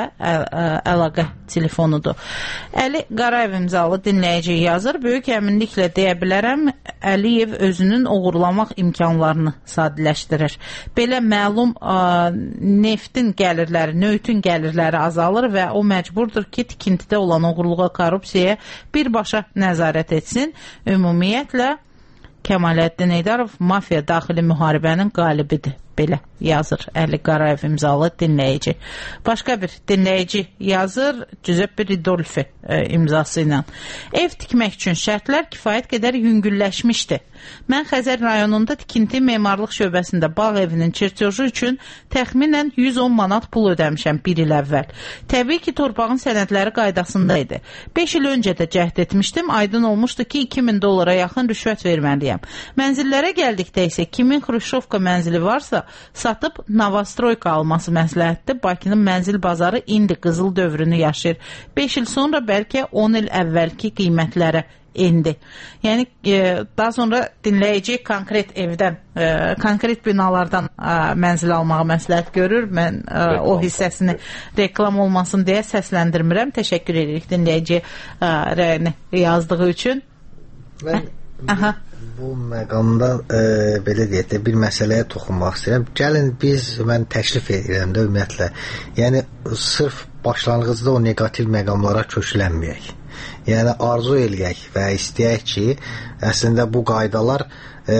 əlaqə telefonudur. Əli Qarayev imzalı dinləyici yazır, böyük əminliklə deyə bilərəm, Əliyev özünün uğurlamaq imkanlarını sadələşdirir. Belə məlum ə, neftin gəlirləri, nöytün gəlirləri azalır və o məcburdur ki, tikintidə olan uğurluğa, korrupsiyaya birbaşa nəzarət etsin. Ümumiyyətlə, Kəmaləddin Eydarov mafiya daxili müharibənin qalibidir. Belə yazır Əli Qarayev imzalı dinləyici. Başqa bir dinləyici yazır Giuseppe Ridolfi e, imzası ilə. Ev tikmək üçün şərtlər kifayət qədər yüngülləşmişdi. Mən Xəzər rayonunda tikinti memarlıq şöbəsində bağ evinin çirtyoju üçün təxminən yüz on manat pul ödəmişəm bir il əvvəl. Təbii ki, torpağın sənədləri qaydasında idi. beş il öncə də cəhd etmişdim. Aydın olmuşdu ki, iki min dollara yaxın rüşvət verməliyəm. Mənzillərə gəldikdə isə kimin Xruşovka mənzili varsa satıb Novostroyka alması məsləhətdir. Bakının mənzil bazarı indi qızıl dövrünü yaşayır. beş il sonra bəlkə on il əvvəlki qiymətlərə indi. Yəni e, daha sonra dinləyici konkret evdən, e, konkret binalardan e, mənzil almağı məsləhət görür. Mən e, o hissəsini reklam olmasın deyə səsləndirmirəm. Təşəkkür edirik dinləyici e, rəyini yazdığı üçün. Mən Aha. bu məqamda e, belə deyək də bir məsələyə toxunmaq istəyirəm. Gəlin biz, mən təklif edirəm də ümumiyyətlə, yəni sırf başlanğıcda o negativ məqamlara köklənməyək. Yəni arzu eləyək və istəyək ki, əslində bu qaydalar e,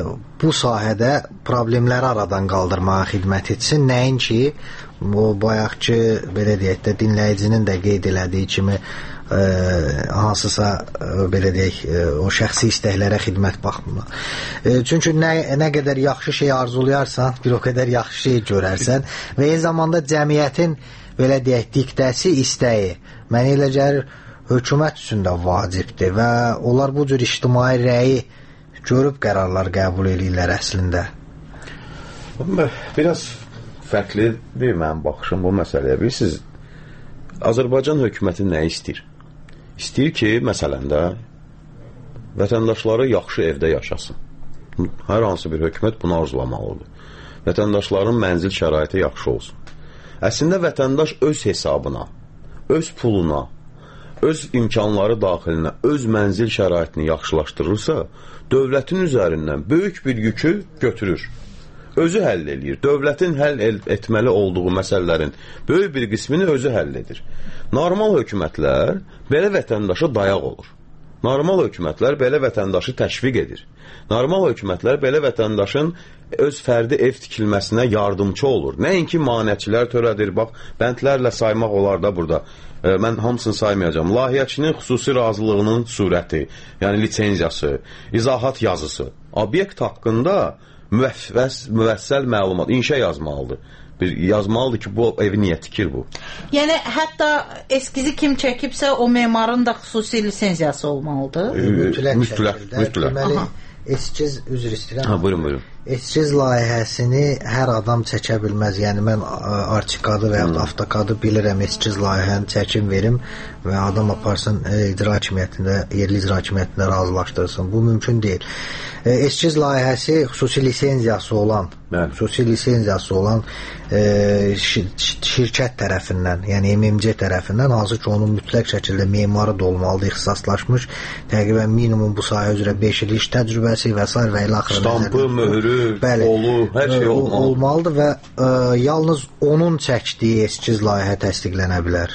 bu sahədə problemləri aradan qaldırmağa xidmət etsin. Nəinki bu bayaqki belə deyək də dinləyicinin də qeyd elədiyi kimi e, hansısa e, belə deyək e, o şəxsi istəklərə xidmət baxımına. E, çünki nə, nə qədər yaxşı şey arzulayarsan, bir o qədər yaxşı şey görərsən və eyni zamanda cəmiyyətin belə deyək diktəsi, istəyi mənə elə gəlir hökumət üçün də vacibdir və onlar bu cür ictimai rəyi görüb qərarlar qəbul edirlər əslində. Biraz fərqlidir mənim baxışım bu məsələyə. Bilirsiniz, Azərbaycan hökuməti nə istəyir? İstəyir ki, məsələn də vətəndaşları yaxşı evdə yaşasın. Hər hansı bir hökumət bunu arzulamalıdır. Vətəndaşların mənzil şəraiti yaxşı olsun. Əslində vətəndaş öz hesabına, öz puluna, öz imkanları daxilinə, öz mənzil şəraitini yaxşılaşdırırsa, dövlətin üzərindən böyük bir yükü götürür. Özü həll edir. Dövlətin həll etməli olduğu məsələlərin böyük bir qismini özü həll edir. Normal hökumətlər belə vətəndaşa dayaq olur. Normal hökumətlər belə vətəndaşı təşviq edir. Normal hökumətlər belə vətəndaşın öz fərdi ev tikilməsinə yardımcı olur. Nəinki maneçilər törədir. Bax, bəndlərlə saymaq olar da burada. E, mən hamısını saymayacağım. Layihəçinin xüsusi razılığının surəti, yəni lisenziyası, izahat yazısı, obyekt haqqında müvəffəs, müvəssəl məlumat, inşa yazmalıdır. Bir yazmalıdır ki, bu evi niyə tikir bu? Yəni, hətta eskizi kim çəkibsə, o memarın da xüsusi lisenziyası olmalıdır. E, mütləq, mütləq, mütləq. Deməli, eskiz, üzr istəyirəm. Ha, buyurun, buyurun. Eskiz layihəsini hər adam çəkə bilməz. Yəni mən Arçikadı və ya hmm. Avtokadı bilirəm, eskiz layihəni çəkim verim və adam aparsın e, icra hakimiyyətində, yerli icra hakimiyyətində razılaşdırsın. Bu mümkün deyil. E, eskiz layihəsi xüsusi lisenziyası olan, Bəli. xüsusi lisenziyası olan e, şir şirkət tərəfindən, yəni M M C tərəfindən, hansı ki onun mütləq şəkildə memarı da olmalıdır, ixtisaslaşmış, təqribən minimum bu sahə üzrə beş il iş təcrübəsi və s. və ilə axırı. Stampı, möhrü, Bəli, olu, hər şey olmalı. olmalıdır və ə, yalnız onun çəkdiyi eskiz layihə təsdiqlənə bilər.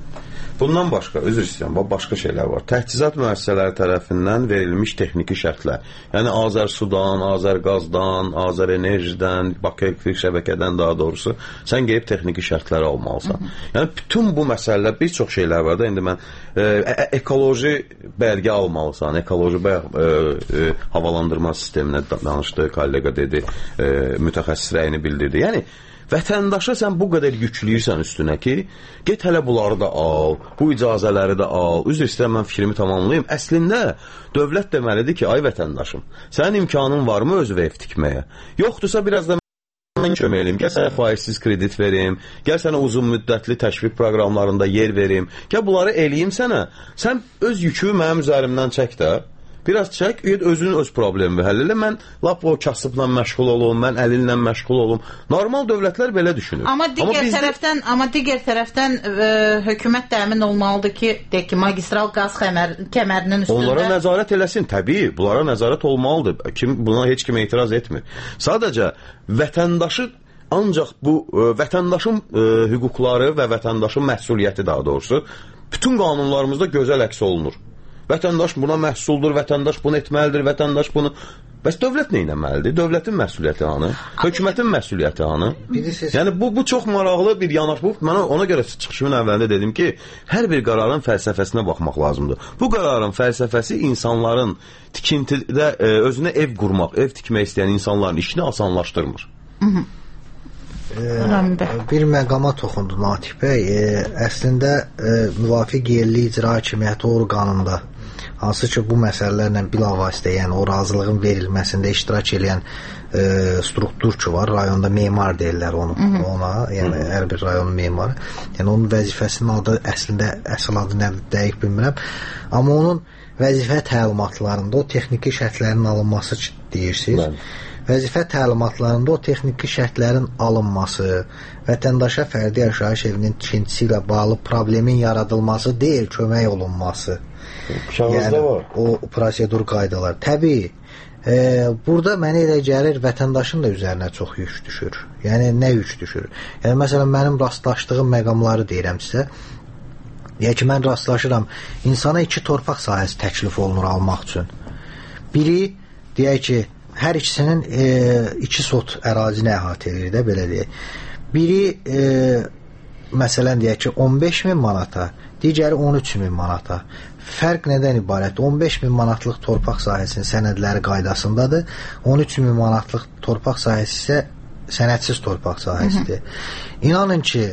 Bundan başqa, özür istəyirəm, başqa şeylər var. Təchizat müəssisələri tərəfindən verilmiş texniki şərtlər. Yəni Azərsudan, Azərqazdan, Azərenerjidən, Bakı elektrik şəbəkədən daha doğrusu sən gəlib texniki şərtləri almalısan. Hı -hı. Yəni bütün bu məsələlər, bir çox şeylər var da. İndi mən e, e, ekoloji bəlgə almalısan. Ekoloji bayaq e, e, havalandırma sisteminə danışdı, kollega dedi, e, mütəxəssis rəyini bildirdi. Yəni vətəndaşa sən bu qədər yükləyirsən üstünə ki, get hələ bunları da al, bu icazələri də al. Üzr istəyirəm, mən fikrimi tamamlayayım. Əslində, dövlət deməlidir ki, ay vətəndaşım, sənin imkanın varmı özü ev tikməyə? Yoxdursa, biraz da sənə kömək eləyim, gəl sənə faizsiz kredit verim, gəl sənə uzun müddətli təşviq proqramlarında yer verim, gəl bunları eləyim sənə, sən öz yükü mənim üzərimdən çək də. Biraz çək, özünün öz problemini həll elə. Mən lap o kasıbla məşğul olum, mən əlinlə məşğul olum. Normal dövlətlər belə düşünür. Amma digər amma bizdə... tərəfdən, amma digər tərəfdən ə, hökumət də əmin olmalıdır ki, deyək ki, magistral qaz kəmər, kəmərinin üstündə onlara nəzarət eləsin. Təbii, bunlara nəzarət olmalıdır. Kim buna heç kim etiraz etmir. Sadəcə vətəndaşı ancaq bu ə, vətəndaşın ə, hüquqları və vətəndaşın məsuliyyəti daha doğrusu bütün qanunlarımızda gözəl əks olunur. Vətəndaş buna məhsuldur, vətəndaş bunu etməlidir, vətəndaş bunu... Bəs dövlət nə etməlidir? Dövlətin məsuliyyəti hanı? Hökumətin məsuliyyəti hanı? Yəni bu, bu çox maraqlı bir yanaş. Bu, mən ona görə çıxışımın əvvəlində dedim ki, hər bir qərarın fəlsəfəsinə baxmaq lazımdır. Bu qərarın fəlsəfəsi insanların tikintidə e, özünə ev qurmaq, ev tikmək istəyən insanların işini asanlaşdırmır. Hı -hı. E, bir məqama toxundu Natiq bəy. E, əslində e, müvafiq yerli icra hakimiyyəti orqanında hansı ki bu məsələlərlə bilavasitə, yəni o razılığın verilməsində iştirak edən e, struktur ki var, rayonda memar deyirlər onu, Hı -hı. ona, yəni Hı -hı. hər bir rayonun memarı. Yəni onun vəzifəsinin adı əslində əsl adı nədir dəqiq bilmirəm. Amma onun vəzifə təlimatlarında o texniki şərtlərin alınması deyirsiniz. Bəli. Vəzifə təlimatlarında o texniki şərtlərin alınması, vətəndaşa fərdi yaşayış evinin tikintisi ilə bağlı problemin yaradılması deyil, kömək olunması. Yəni, var. O prosedur qaydalar. Təbii, e, burada mənə elə gəlir vətəndaşın da üzərinə çox yük düşür. Yəni, nə yük düşür? Yəni, məsələn, mənim rastlaşdığım məqamları deyirəm sizə. Deyək ki, mən rastlaşıram, insana iki torpaq sahəsi təklif olunur almaq üçün. Biri, deyək ki, hər ikisinin e, iki sot ərazini əhatə edir də, belə deyək. Biri, e, məsələn, deyək ki, on beş min manata, digəri on üç min manata. Fərq nədən ibarət? on beş min manatlıq torpaq sahəsinin sənədləri qaydasındadır. on üç min manatlıq torpaq sahəsi isə sənədsiz torpaq sahəsidir. İnanın ki,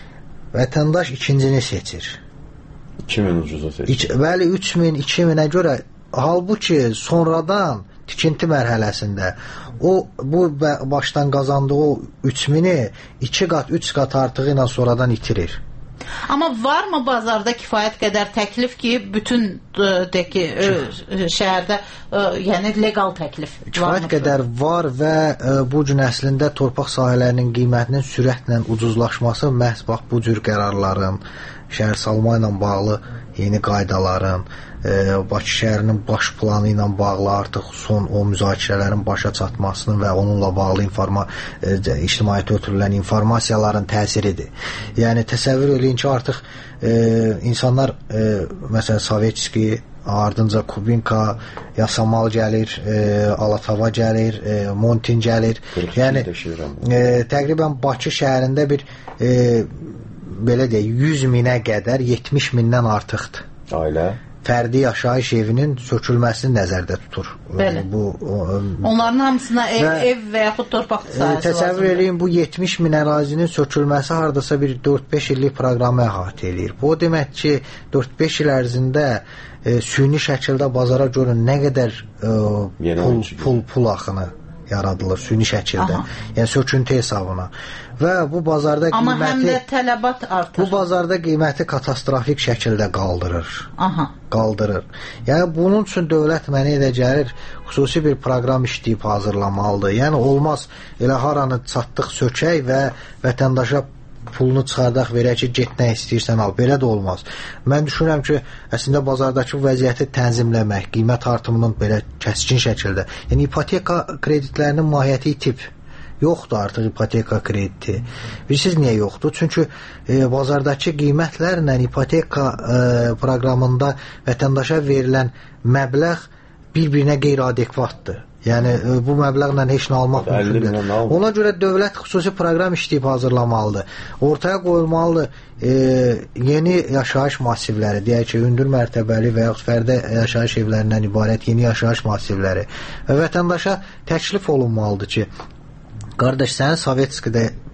vətəndaş ikincini seçir. iki min ucuza seçir. İki, bəli, üç min, iki minə görə, halbuki sonradan tikinti mərhələsində o bu başdan qazandığı o üç mini iki qat, üç qat artığı ilə sonradan itirir. Amma varmı bazarda kifayət qədər təklif ki, bütün deyək ki, şəhərdə yəni leqal təklif? Kifayət qədər var və bu gün əslində torpaq sahələrinin qiymətinin sürətlə ucuzlaşması məhz bax bu cür qərarların, şəhər salma ilə bağlı yeni qaydaların, Bakı şəhərinin baş planı ilə bağlı artıq son o müzakirələrin başa çatmasının və onunla bağlı informa ictimaiyyətə ötürülən informasiyaların təsiridir. Yəni təsəvvür eləyin ki, artıq e, insanlar e, məsələn Sovetski, ardınca Kubinka, Yasamal gəlir, e, Alatava gəlir, e, Montin gəlir. Yəni e, təqribən Bakı şəhərində bir e, belə deyək, yüz minə qədər yetmiş mindən artıqdır. Ailə fərdi yaşayış evinin sökülməsini nəzərdə tutur. Bəli. Bu, o, onların hamısına ev və, ev və yaxud torpaq sahəsi təsəvvür eləyin, bu yetmiş min ərazinin sökülməsi hardasa bir dörd beş illik proqramı əhatə eləyir. Bu o demək ki, dörd beş il ərzində e, süni şəkildə bazara görün nə qədər e, pul, pul, pul axını yaradılır süni şəkildə. Aha. Yəni söküntü hesabına. Və bu bazarda Amma qiyməti... Amma həm də tələbat artır. Bu bazarda qiyməti katastrofik şəkildə qaldırır. Aha. Qaldırır. Yəni bunun üçün dövlət mənə elə gəlir, xüsusi bir proqram işləyib hazırlamalıdır. Yəni olmaz elə haranı çatdıq sökək və vətəndaşa pulunu çıxardaq, verək ki, get nə istəyirsən al. Belə də olmaz. Mən düşünürəm ki, əslində bazardakı vəziyyəti tənzimləmək, qiymət artımının belə kəskin şəkildə. Yəni ipoteka kreditlərinin mahiyyəti itib. Yoxdur artıq ipoteka krediti. Bilirsiniz niyə yoxdur? Çünki e, bazardakı qiymətlərlə ipoteka e, proqramında vətəndaşa verilən məbləğ bir-birinə qeyri-adekvatdır. Yəni e, bu məbləğlə heç nə almaq mümkündür. Ona görə dövlət xüsusi proqram işləyib hazırlamalıdır. Ortaya qoyulmalıdır e, yeni yaşayış massivləri, deyək ki, hündür mərtəbəli və yaxud fərdi yaşayış evlərindən ibarət yeni yaşayış massivləri və vətəndaşa təklif olunmalıdır ki, qardaş, sənin Sovetskidə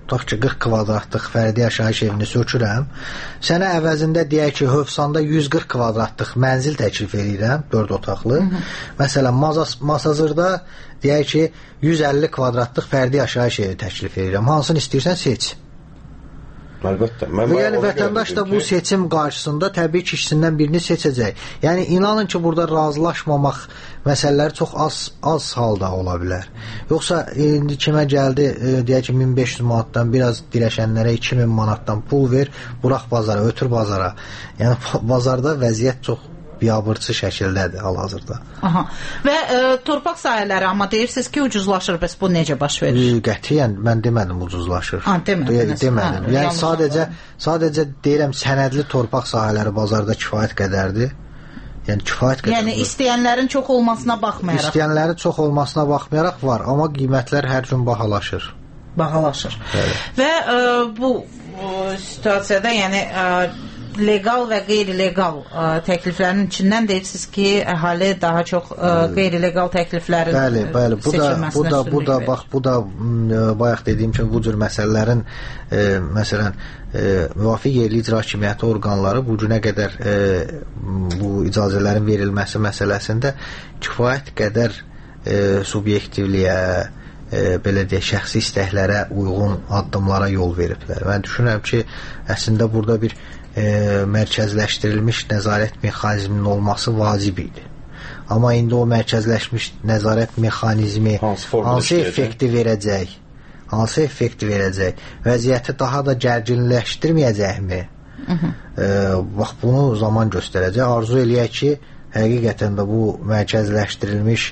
tutaq ki, qırx kvadratlıq fərdi yaşayış evini sökürəm, sənə əvəzində deyək ki, Hövsanda yüz qırx kvadratlıq mənzil təklif edirəm, dörd otaqlı. Hı -hı. Məsələn, Masazırda deyək ki, yüz əlli kvadratlıq fərdi yaşayış evi təklif edirəm. Hansını istəyirsən seç. Əlbəttə. Yəni vətəndaş da bu seçim qarşısında təbii ki, ikisindən birini seçəcək. Yəni inanın ki, burada razılaşmamaq məsələləri çox az az halda ola bilər. Yoxsa indi kimə gəldi, e, deyək ki, min beş yüz manatdan biraz dirəşənlərə iki min manatdan pul ver, burax bazara, ötür bazara. Yəni bazarda vəziyyət çox biabırçı şəkildədir hal-hazırda. Aha. Və e, torpaq sahələri amma deyirsiniz ki, ucuzlaşır, bəs bu necə baş verir? E, qətiyyən mən demədim ucuzlaşır. Ha, demədiniz. De, demədim. Ha, yəni sadəcə sadəcə deyirəm sənədli torpaq sahələri bazarda kifayət qədərdir. Yəni kifayət qədər. Yəni istəyənlərin çox olmasına baxmayaraq. İstəyənlərin çox olmasına baxmayaraq var, amma qiymətlər hər gün bahalaşır. Bahalaşır. Bəli. Və e, bu e, situasiyada yəni e, legal və qeyri-legal ə, təkliflərin içindən deyirsiniz ki, əhali daha çox ə, qeyri-legal təkliflərin bəli, bəli. Bu da bu da bu da bax bu da ə, bayaq dediyim kimi bu cür məsələlərin ə, məsələn ə, müvafiq yerli icra hakimiyyəti orqanları bu günə qədər ə, bu icazələrin verilməsi məsələsində kifayət qədər ə, subyektivliyə ə, belə deyək, şəxsi istəklərə uyğun addımlara yol veriblər. Mən düşünürəm ki, əslində burada bir E, mərkəzləşdirilmiş nəzarət mexanizminin olması vacib idi. Amma indi o mərkəzləşmiş nəzarət mexanizmi hansı, hansı effekti verəcək? Hansı effekti verəcək? Vəziyyəti daha da gərginləşdirməyəcəkmi? E, bax, bunu zaman göstərəcək. Arzu eləyək ki, həqiqətən də bu mərkəzləşdirilmiş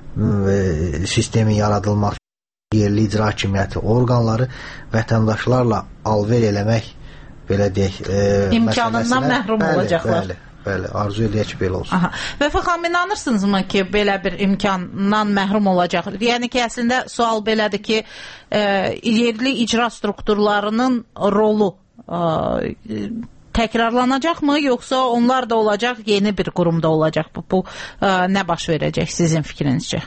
e, sistemin yaradılması yerli icra hakimiyyəti orqanları vətəndaşlarla alver eləmək belə deyək, e, imkanından məhrum bəli, olacaqlar. Bəli, bəli, arzu edək ki, belə olsun. Aha. Vəfa xanım, inanırsınızmı ki, belə bir imkandan məhrum olacaq? Yəni ki, əslində sual belədir ki, e, yerli icra strukturlarının rolu e, təkrarlanacaqmı, yoxsa onlar da olacaq, yeni bir qurumda olacaq? Bu, bu e, nə baş verəcək sizin fikrinizcə?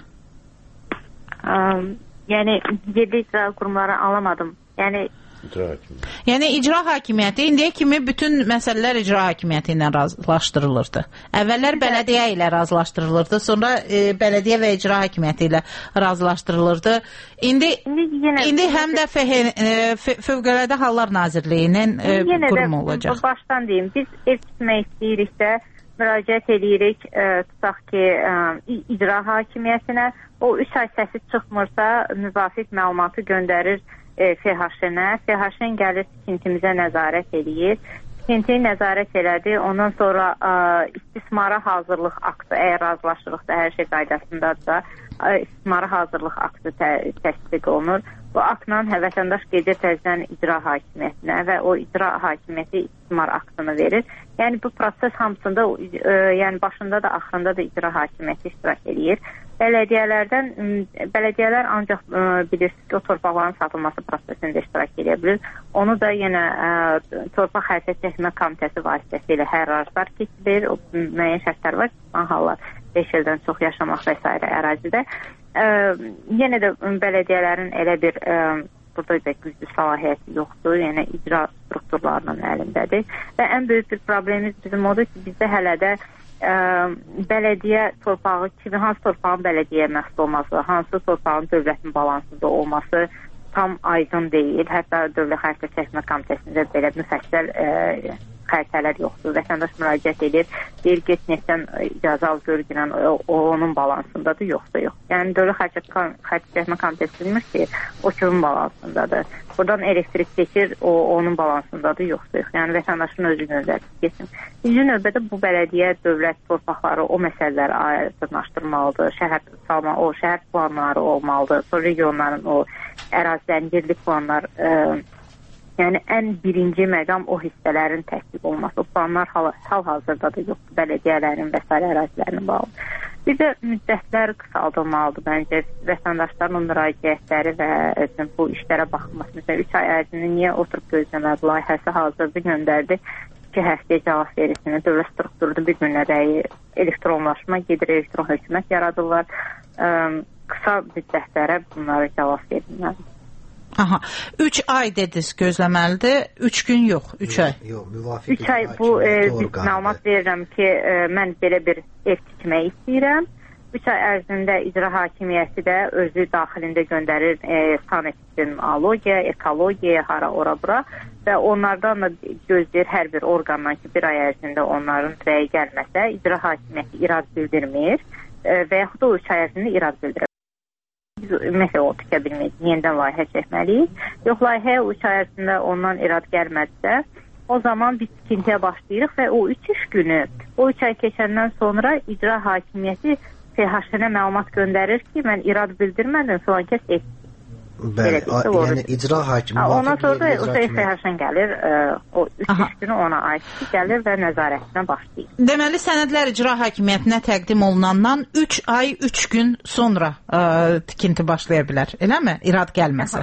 Um, yəni, yerli icra qurumları anlamadım. Yəni, İcra hakimiyyəti. Yəni icra hakimiyyəti indiyə kimi bütün məsələlər icra hakimiyyəti ilə razılaşdırılırdı. Əvvəllər bələdiyyə ilə razılaşdırılırdı, sonra e, bələdiyyə və icra hakimiyyəti ilə razılaşdırılırdı. İndi indi, yenə, indi həm də e, Fövqəladə Hallar Nazirliyinin e, qurumu olacaq. Yenə də başdan deyim, biz ev tutmaq istəyiriksə müraciət edirik, e, tutaq ki, e, icra hakimiyyətinə, o üç ay səsi çıxmırsa müvafiq məlumatı göndərir F H-nə, F H-ın gəlir tikintimizə nəzarət edir. Tikintiyi nəzarət elədi, ondan sonra ə, istismara hazırlıq aktı, əgər razılaşırıqsa, hər şey qaydasındadırsa, istismara hazırlıq aktı tə, təsdiq olunur. Bu aktla vətəndaş gedir təzdən icra hakimiyyətinə və o icra hakimiyyəti istismar aktını verir. Yəni bu proses hamısında, ə, yəni başında da, axırında da icra hakimiyyəti iştirak edir. Bələdiyyələrdən, bələdiyyələr ancaq ə, bilirsiniz ki, o torpaqların satılması prosesində iştirak edə bilir. Onu da yenə ə, torpaq xəritə çəkmə komitəsi vasitəsilə hər arzlar keçilir. O müəyyən şərtlər var, hallar beş ildən çox yaşamaq və s. ərazidə. Ə, yenə də bələdiyyələrin elə bir ə, burada da güclü səlahiyyəti yoxdur, yəni icra strukturlarının əlindədir. Və ən böyük bir problemimiz bizim odur ki, bizdə hələ də Ə, bələdiyyə torpağı kimi, hansı torpağın bələdiyyəyə məxsus olması, hansı torpağın dövlətin balansında olması tam aydın deyil. Hətta Dövlət Xəritə Çəkmə Komitəsində belə müfəssəl ə, xəritələr yoxdur. Vətəndaş müraciət edir, deyir, get neçən icazə al görürən o, o onun balansındadır, yoxsa yox. Yəni Dövlət Xəritə Çəkmə Komitəsi bilmir ki, o kimin balansındadır. Buradan elektrik keçir, o onun balansındadır, yoxsa yox. Yəni vətəndaşın özü göndərib geçsin. İkinci növbədə bu bələdiyyə, dövlət torpaqları o məsələləri aydınlaşdırmalıdır. Şəhər salma, o şəhər planları olmalıdır. Sonra regionların o ərazilərin yerli planlar, ə, yəni ən birinci məqam o hissələrin təsdiq olması. O planlar hal-hazırda da yoxdur, bələdiyyələrin və s. ərazilərinin bağlı. Bir də müddətlər qısaldılmalıdır məncə. Vətəndaşların müraciətləri və bu işlərə baxılması. Məsələn, üç ay ərzində niyə oturub gözləmədi? Layihəsi hazırda göndərdi. İki həftəyə cavab verisini, dövlət strukturunda bir günlərəyi elektronlaşma gedir, elektron hökumət yaradırlar. Ə, qısa müddətlərə bunlara cavab verilməlidir. Aha. üç ay dediniz gözləməlidir. üç gün yox, üç ay. Yox, müvafiq. üç ay bu e, məlumat verirəm ki, e, mən belə bir ev tikmək istəyirəm. üç ay ərzində icra hakimiyyəti də özü daxilində göndərir e, sanepidemiologiya, ekologiya, hara ora bura və onlardan da gözləyir hər bir orqandan ki, bir ay ərzində onların rəyi gəlməsə, icra hakimiyyəti irad bildirmir e, və yaxud da o üç ay ərzində irad bildirir. Biz ümumiyyətlə o tikə bilməyik, yenidən layihə çəkməliyik. Yox, layihə üç ay ərzində ondan irad gəlməzsə, o zaman biz tikintiyə başlayırıq və o üç iş günü, o üç ay keçəndən sonra icra hakimiyyəti S H N-ə məlumat göndərir ki, mən irad bildirmədən filan kəs etsin. Bəli, yəni icra hakimi... Ondan sonra da o S H N gəlir, o üç iş günü ona aid gəlir və nəzarətinə başlayır. Deməli, sənədlər icra hakimiyyətinə təqdim olunandan üç ay, üç gün sonra ə, tikinti başlaya bilər, eləmi? İrad gəlməsə.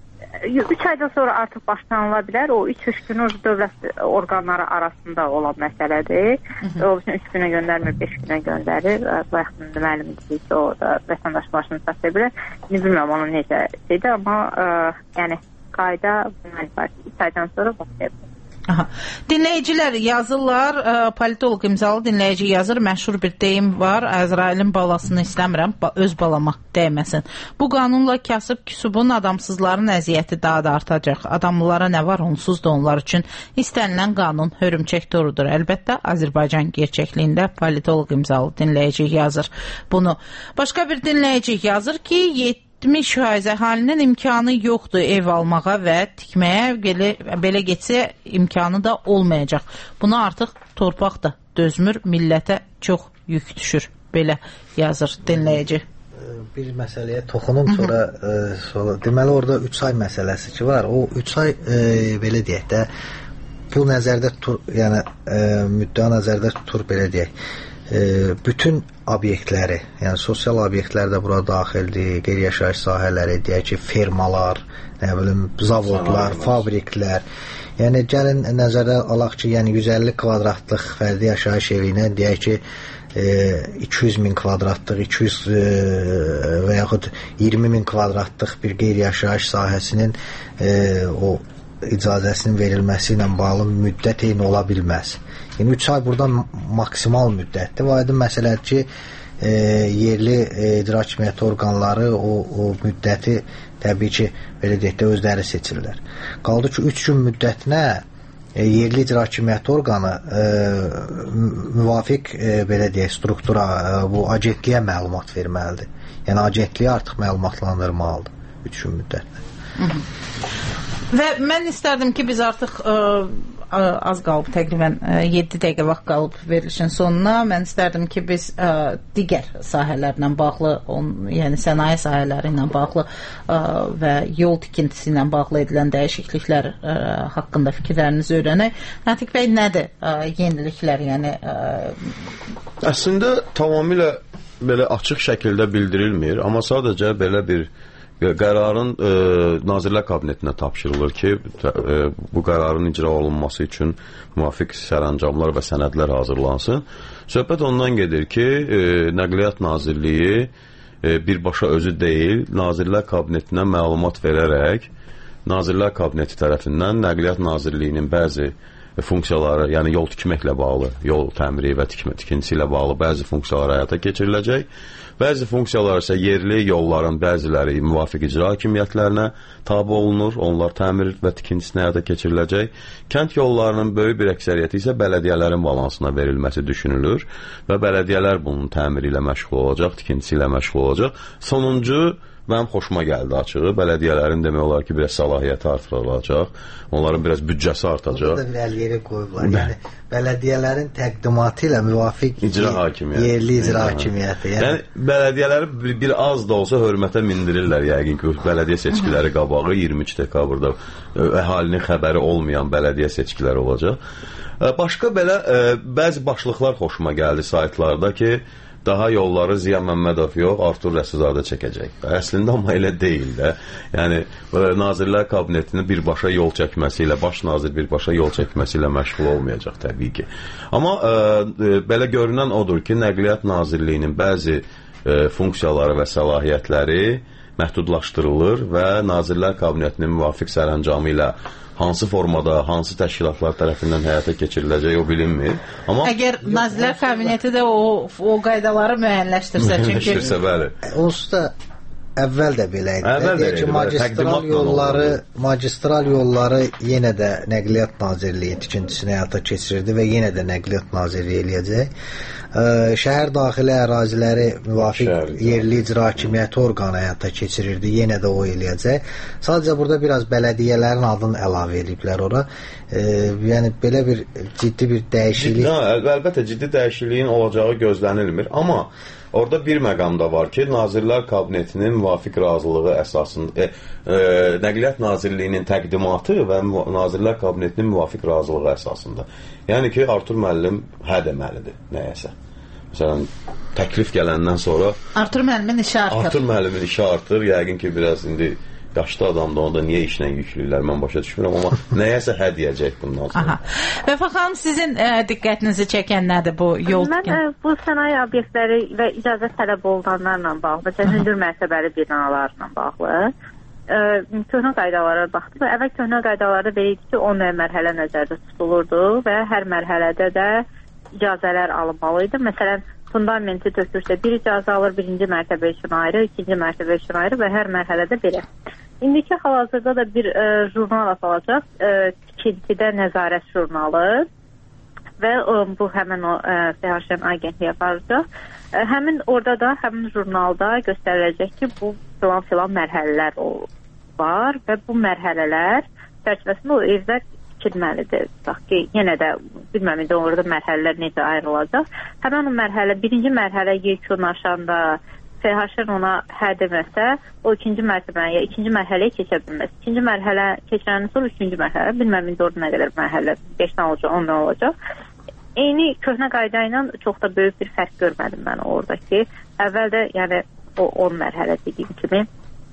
üç aydan sonra artıq başlanıla bilər. O üç iş günü dövlət orqanları arasında olan məsələdir. O üçün üç günə göndərmir, beş günə göndərir. Bayaqdan müəllim dedi ki, o da vətəndaş başını çatsa bilər. Bilmirəm onun necə şeydir, amma ə, yəni qayda üç aydan sonra başlaya bilər. Aha. Dinləyicilər yazırlar, ə, politolog imzalı dinləyici yazır, məşhur bir deyim var, Əzrailin balasını istəmirəm, ba öz balama dəyməsin. Bu qanunla kasıb küsubun, adamsızların əziyyəti daha da artacaq. Adamlılara nə var, onsuz da onlar üçün istənilən qanun hörümçək torudur. Əlbəttə, Azərbaycan gerçəkliyində politolog imzalı dinləyici yazır bunu. Başqa bir dinləyici yazır ki, yetmiş faiz əhalinin imkanı yoxdur ev almağa və tikməyə, belə, belə getsə imkanı da olmayacaq. Buna artıq torpaq da dözmür, millətə çox yük düşür. Belə yazır dinləyici. Bir məsələyə toxunum, sonra, e, sonra deməli orada üç ay məsələsi ki var. O üç ay e, belə deyək də bu nəzərdə tutur, yəni e, müddəa nəzərdə tutur, belə deyək. E, bütün obyektləri, yəni sosial obyektlər də bura daxildir, qeyri-yaşayış sahələri, deyək ki, fermalar, nə bilim, zavodlar, fabriklər. Yəni gəlin nəzərə alaq ki, yəni yüz əlli kvadratlıq fərdi yaşayış evinə deyək ki, e, iki yüz min kvadratlıq, iki yüz e, və yaxud iyirmi min kvadratlıq bir qeyri-yaşayış sahəsinin e, o icazəsinin verilməsi ilə bağlı müddət eyni ola bilməz. Yəni üç ay buradan maksimal müddətdir. Və aydın məsələdir ki, e, yerli e, icra hakimiyyəti orqanları o, o müddəti təbii ki, belə deyək də özləri seçirlər. Qaldı ki, üç gün müddətinə e, yerli icra hakimiyyəti orqanı e, müvafiq e, belə deyək struktura, e, bu agentliyə məlumat verməlidir. Yəni agentliyə artıq məlumatlandırmalıdır üç gün müddətlə. Hı -hı. Və mən istərdim ki, biz artıq ə, ə, az qalıb, təqribən ə, yeddi dəqiqə vaxt qalıb verilişin sonuna. Mən istərdim ki, biz ə, digər sahələrlə bağlı, on, yəni sənaye sahələri ilə bağlı ə, və yol tikintisi ilə bağlı edilən dəyişikliklər ə, haqqında fikirlərinizi öyrənək. Natiq bəy, nədir ə, yeniliklər? Yəni, ə... Əslində, tamamilə belə açıq şəkildə bildirilmir, amma sadəcə belə bir qərarın e, Nazirlər Kabinetinə tapşırılır ki, e, bu qərarın icra olunması üçün müvafiq sərəncamlar və sənədlər hazırlansın. Söhbət ondan gedir ki, e, Nəqliyyat Nazirliyi e, birbaşa özü deyil, Nazirlər Kabinetinə məlumat verərək, Nazirlər Kabineti tərəfindən Nəqliyyat Nazirliyinin bəzi funksiyaları, yəni yol tikməklə bağlı, yol təmiri və tikmə, tikintisi ilə bağlı bəzi funksiyalar həyata keçiriləcək. Bəzi funksiyalar isə yerli yolların bəziləri müvafiq icra hakimiyyətlərinə tabi olunur, onlar təmir və tikintisinə həyata keçiriləcək. Kənd yollarının böyük bir əksəriyyəti isə bələdiyyələrin balansına verilməsi düşünülür və bələdiyyələr bunun təmiri ilə məşğul olacaq, tikintisi ilə məşğul olacaq. Sonuncu, mənim xoşuma gəldi açığı. Bələdiyyələrin demək olar ki, biraz səlahiyyəti artırılacaq. Onların biraz büdcəsi artacaq. Burada bir əl yeri qoyublar. Yəni, bələdiyyələrin təqdimatı ilə müvafiq icra hakimiyyəti. Yerli icra hakimiyyəti. Yəni, yəni bələdiyyələri bir, bir az da olsa hörmətə mindirirlər. Yəqin ki, bələdiyyə seçkiləri qabağı iyirmi iki dekabrda əhalinin xəbəri olmayan bələdiyyə seçkiləri olacaq. Başqa belə bəzi başlıqlar xoşuma gəldi saytlarda ki, daha yolları Ziya Məmmədov yox, Artur Rəsuzadə çəkəcək. Əslində amma elə deyil də. Yəni, Nazirlər Kabinetinin birbaşa yol çəkməsi ilə, baş nazir birbaşa yol çəkməsi ilə məşğul olmayacaq təbii ki. Amma e, belə görünən odur ki, Nəqliyyat Nazirliyinin bəzi e, funksiyaları və səlahiyyətləri məhdudlaşdırılır və Nazirlər Kabinetinin müvafiq sərəncamı ilə hansı formada, hansı təşkilatlar tərəfindən həyata keçiriləcək o bilinmir. Amma əgər Nazirlər Kabineti də o o qaydaları müəyyənləşdirsə, çünki bəli. Onsuz da əvvəl də belə idi. Əvvəl də ki, magistral yolları, magistral yolları yenə də Nəqliyyat Nazirliyi tikintisini həyata keçirirdi və yenə də Nəqliyyat Nazirliyi eləyəcək. Ə, şəhər daxili əraziləri müvafiq şəhər, yerli icra hakimiyyəti orqanı həyata keçirirdi, yenə də o eləyəcək. Sadəcə burada biraz bələdiyyələrin adını əlavə ediblər ora. Ə, yəni belə bir ciddi bir dəyişiklik. Ciddi, əlbəttə ciddi dəyişikliyin olacağı gözlənilmir, amma orada bir məqam da var ki, Nazirlər Kabinetinin müvafiq razılığı əsasında, e, e, Nəqliyyat Nazirliyinin təqdimatı və Nazirlər Kabinetinin müvafiq razılığı əsasında. Yəni ki, Artur müəllim hə deməlidir nəyəsə. Məsələn, təklif gələndən sonra Artur müəllimin işi artır. Artur müəllimin işi artır. Yəqin ki, biraz indi yaşlı adamda onu da niyə işlə yüklürlər, mən başa düşmürəm, amma nəyəsə hə deyəcək bundan sonra. Vəfa xanım, sizin ə, diqqətinizi çəkən nədir bu yol? Mən ə, bu sənaye obyektləri və icazə tələb olunanlarla bağlı, məsələn, hündür mərtəbəli binalarla bağlı ə, köhnə qaydalara baxdım. Əvvəl köhnə qaydalarda belə idi ki, on mərhələ nəzərdə tutulurdu və hər mərhələdə də icazələr alınmalı idi. Məsələn, fundamenti tökürsə bir icazə alır, birinci mərtəbə üçün ayrı, ikinci mərtəbə üçün ayrı və hər mərhələdə belə. İndiki hal-hazırda da bir ə, jurnal atılacaq, ə, tikintidə nəzarət jurnalı və ə, bu həmin o S H N agentliyi aparacaq. Ə, həmin orada da, həmin jurnalda göstəriləcək ki, bu filan-filan mərhələlər var və bu mərhələlər çərçivəsində o evlər tikilməlidir. Bax ki, yenə də bilməm indi orada mərhələlər necə ayrılacaq. Həmin o mərhələ, birinci mərhələ yekunlaşanda S H N ona hə deməsə, o ikinci mərtəbəyə, ikinci mərhələyə keçə bilməz. İkinci mərhələ keçəndən sonra üçüncü mərhələ, bilməm indi orada nə qədər mərhələ, beşdən olacaq, ondan olacaq. Eyni köhnə qayda ilə çox da böyük bir fərq görmədim mən oradakı. Əvvəldə, yəni o on mərhələ dediyim kimi,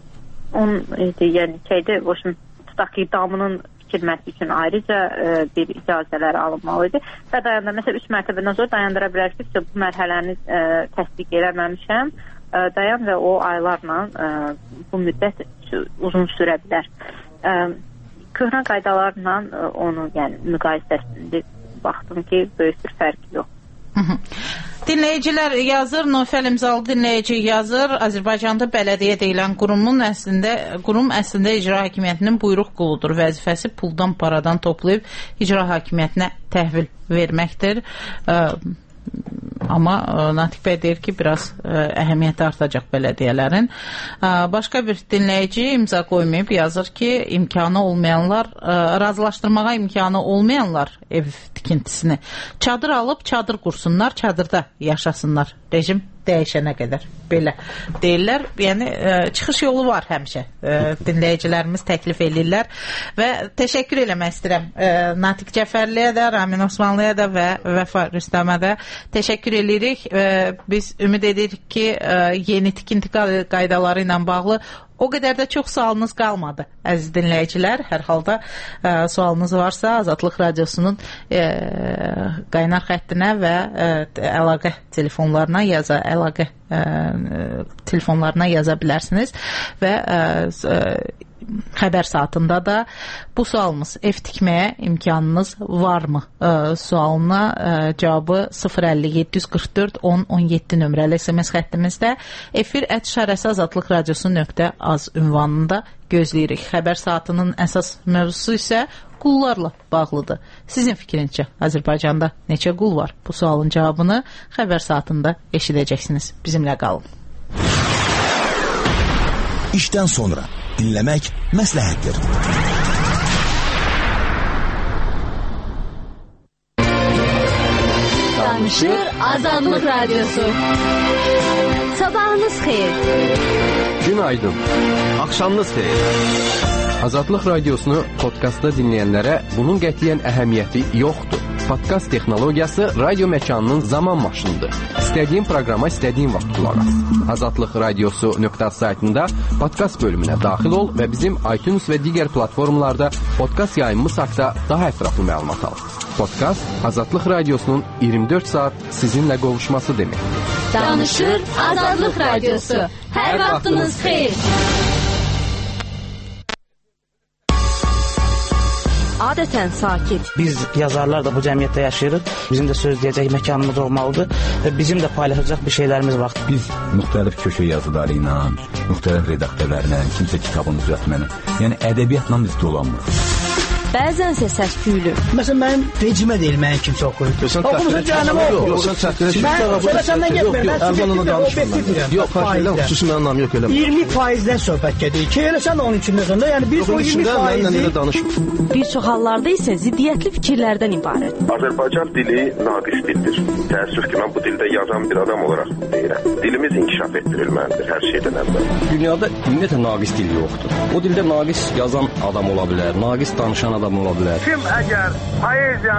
on idi, yəni şeydə, o şimdi tutaq ki, damının tikilməsi üçün ayrıca e, bir icazələr alınmalı idi. Və dayandır, məsələn, üç mərtəbədən sonra dayandıra bilər ki, bu mərhələni e, təsdiq eləməmişəm, e, dayan və o aylarla e, bu müddət uzun sürə bilər. E, köhnə qaydalarla e, onu, yəni müqayisəsində baxdım ki, böyük bir fərq yox. Dinləyicilər yazır, Nofel imzalı dinləyici yazır, Azərbaycanda bələdiyyə deyilən qurumun əslində, qurum əslində icra hakimiyyətinin buyruq quludur. Vəzifəsi puldan, paradan toplayıb icra hakimiyyətinə təhvil verməkdir. Ə, amma ə, Natiq bəy deyir ki, biraz ə, əhəmiyyəti artacaq bələdiyyələrin. Ə, başqa bir dinləyici imza qoymayıb yazır ki, imkanı olmayanlar, ə, razılaşdırmağa imkanı olmayanlar ev tikintisini çadır alıb çadır qursunlar, çadırda yaşasınlar. Rejim dəyişənə qədər belə deyirlər. Yəni ə, çıxış yolu var həmişə. Ə, dinləyicilərimiz təklif eləyirlər və təşəkkür eləmək istəyirəm ə, Natiq Cəfərliyə də, Ramin Osmanlıya da və Vəfa Rüstəmə də təşəkkür edirik. Ə, biz ümid edirik ki, ə, yeni tikinti qaydaları ilə bağlı o qədər də çox sualınız qalmadı, əziz dinləyicilər. Hər halda ə, sualınız varsa, Azadlıq Radiosunun ə, qaynar xəttinə və ə, əlaqə telefonlarına yaza, əlaqə ə, telefonlarına yaza bilərsiniz və ə, ə, xəbər saatında da bu sualımız, ev tikməyə imkanınız varmı ə, sualına ə, cavabı sıfır əlli yeddi yüz qırx dörd on on yeddi nömrəli S M S xəttimizdə efir ət şarəsi azadlıq radiosu nöqtə az ünvanında gözləyirik. Xəbər saatının əsas mövzusu isə qullarla bağlıdır. Sizin fikrincə Azərbaycanda neçə qul var? Bu sualın cavabını xəbər saatında eşidəcəksiniz. Bizimlə qalın. İşdən sonra dinləmək məsləhətdir. Danışır Azadlıq Radiosu. Sabahınız xeyir. Günaydın. Axşamınız xeyir. Azadlıq Radiosunu podkastda dinləyənlərə bunun qətiyyən əhəmiyyəti yoxdur. Podkast texnologiyası radio məkanının zaman maşınıdır. İstədiyin proqrama istədiyin vaxt qulaq as. Azadlıq Radiosu nöqtə saytında podkast bölümünə daxil ol və bizim iTunes və digər platformalarda podkast yayımımız haqqında daha ətraflı məlumat al. Podkast Azadlıq Radiosunun iyirmi dörd saat sizinlə qovuşması deməkdir. Danışır Azadlıq Radiosu. Hər vaxtınız xeyir. Adətən sakit. Biz yazarlar da bu cəmiyyətdə yaşayırıq. Bizim də söz deyəcək məkanımız olmalıdır və bizim də paylaşacaq bir şeylərimiz var. Biz müxtəlif köşə yazıları ilə, müxtəlif redaktörlərlə, kimsə kitabını düzəltməklə, yəni ədəbiyyatla biz dolanmırıq. Bəzənsə səs-küylü. Məsələn, mənim vecimə deyil, mənim kimsə oxuyur. Oxumusun cəhənnəmə oxuyur. Yox, sən çəkdirə Mən belə səndən getmir, mən subjektiv və obyektiv deyirəm. Yox, fərqlə, xüsusi mənim anlam yox elə. iyirmi faizdən söhbət gedir ki, elə sən də onun içindəsən də, yəni biz o iyirmi faizi... Bir çox hallarda isə ziddiyyətli fikirlərdən ibarət. Azərbaycan dili naqis dildir. Təəssüf ki, mən bu dildə yazan bir adam olaraq deyirəm. Dilimiz inkişaf etdirilməlidir hər şeydən əvvəl. Dünyada ümumiyyətlə naqis dil yoxdur. O dildə naqis yazan adam ola bilər, naqis danışan adam ola bilər. Kim əgər poeziya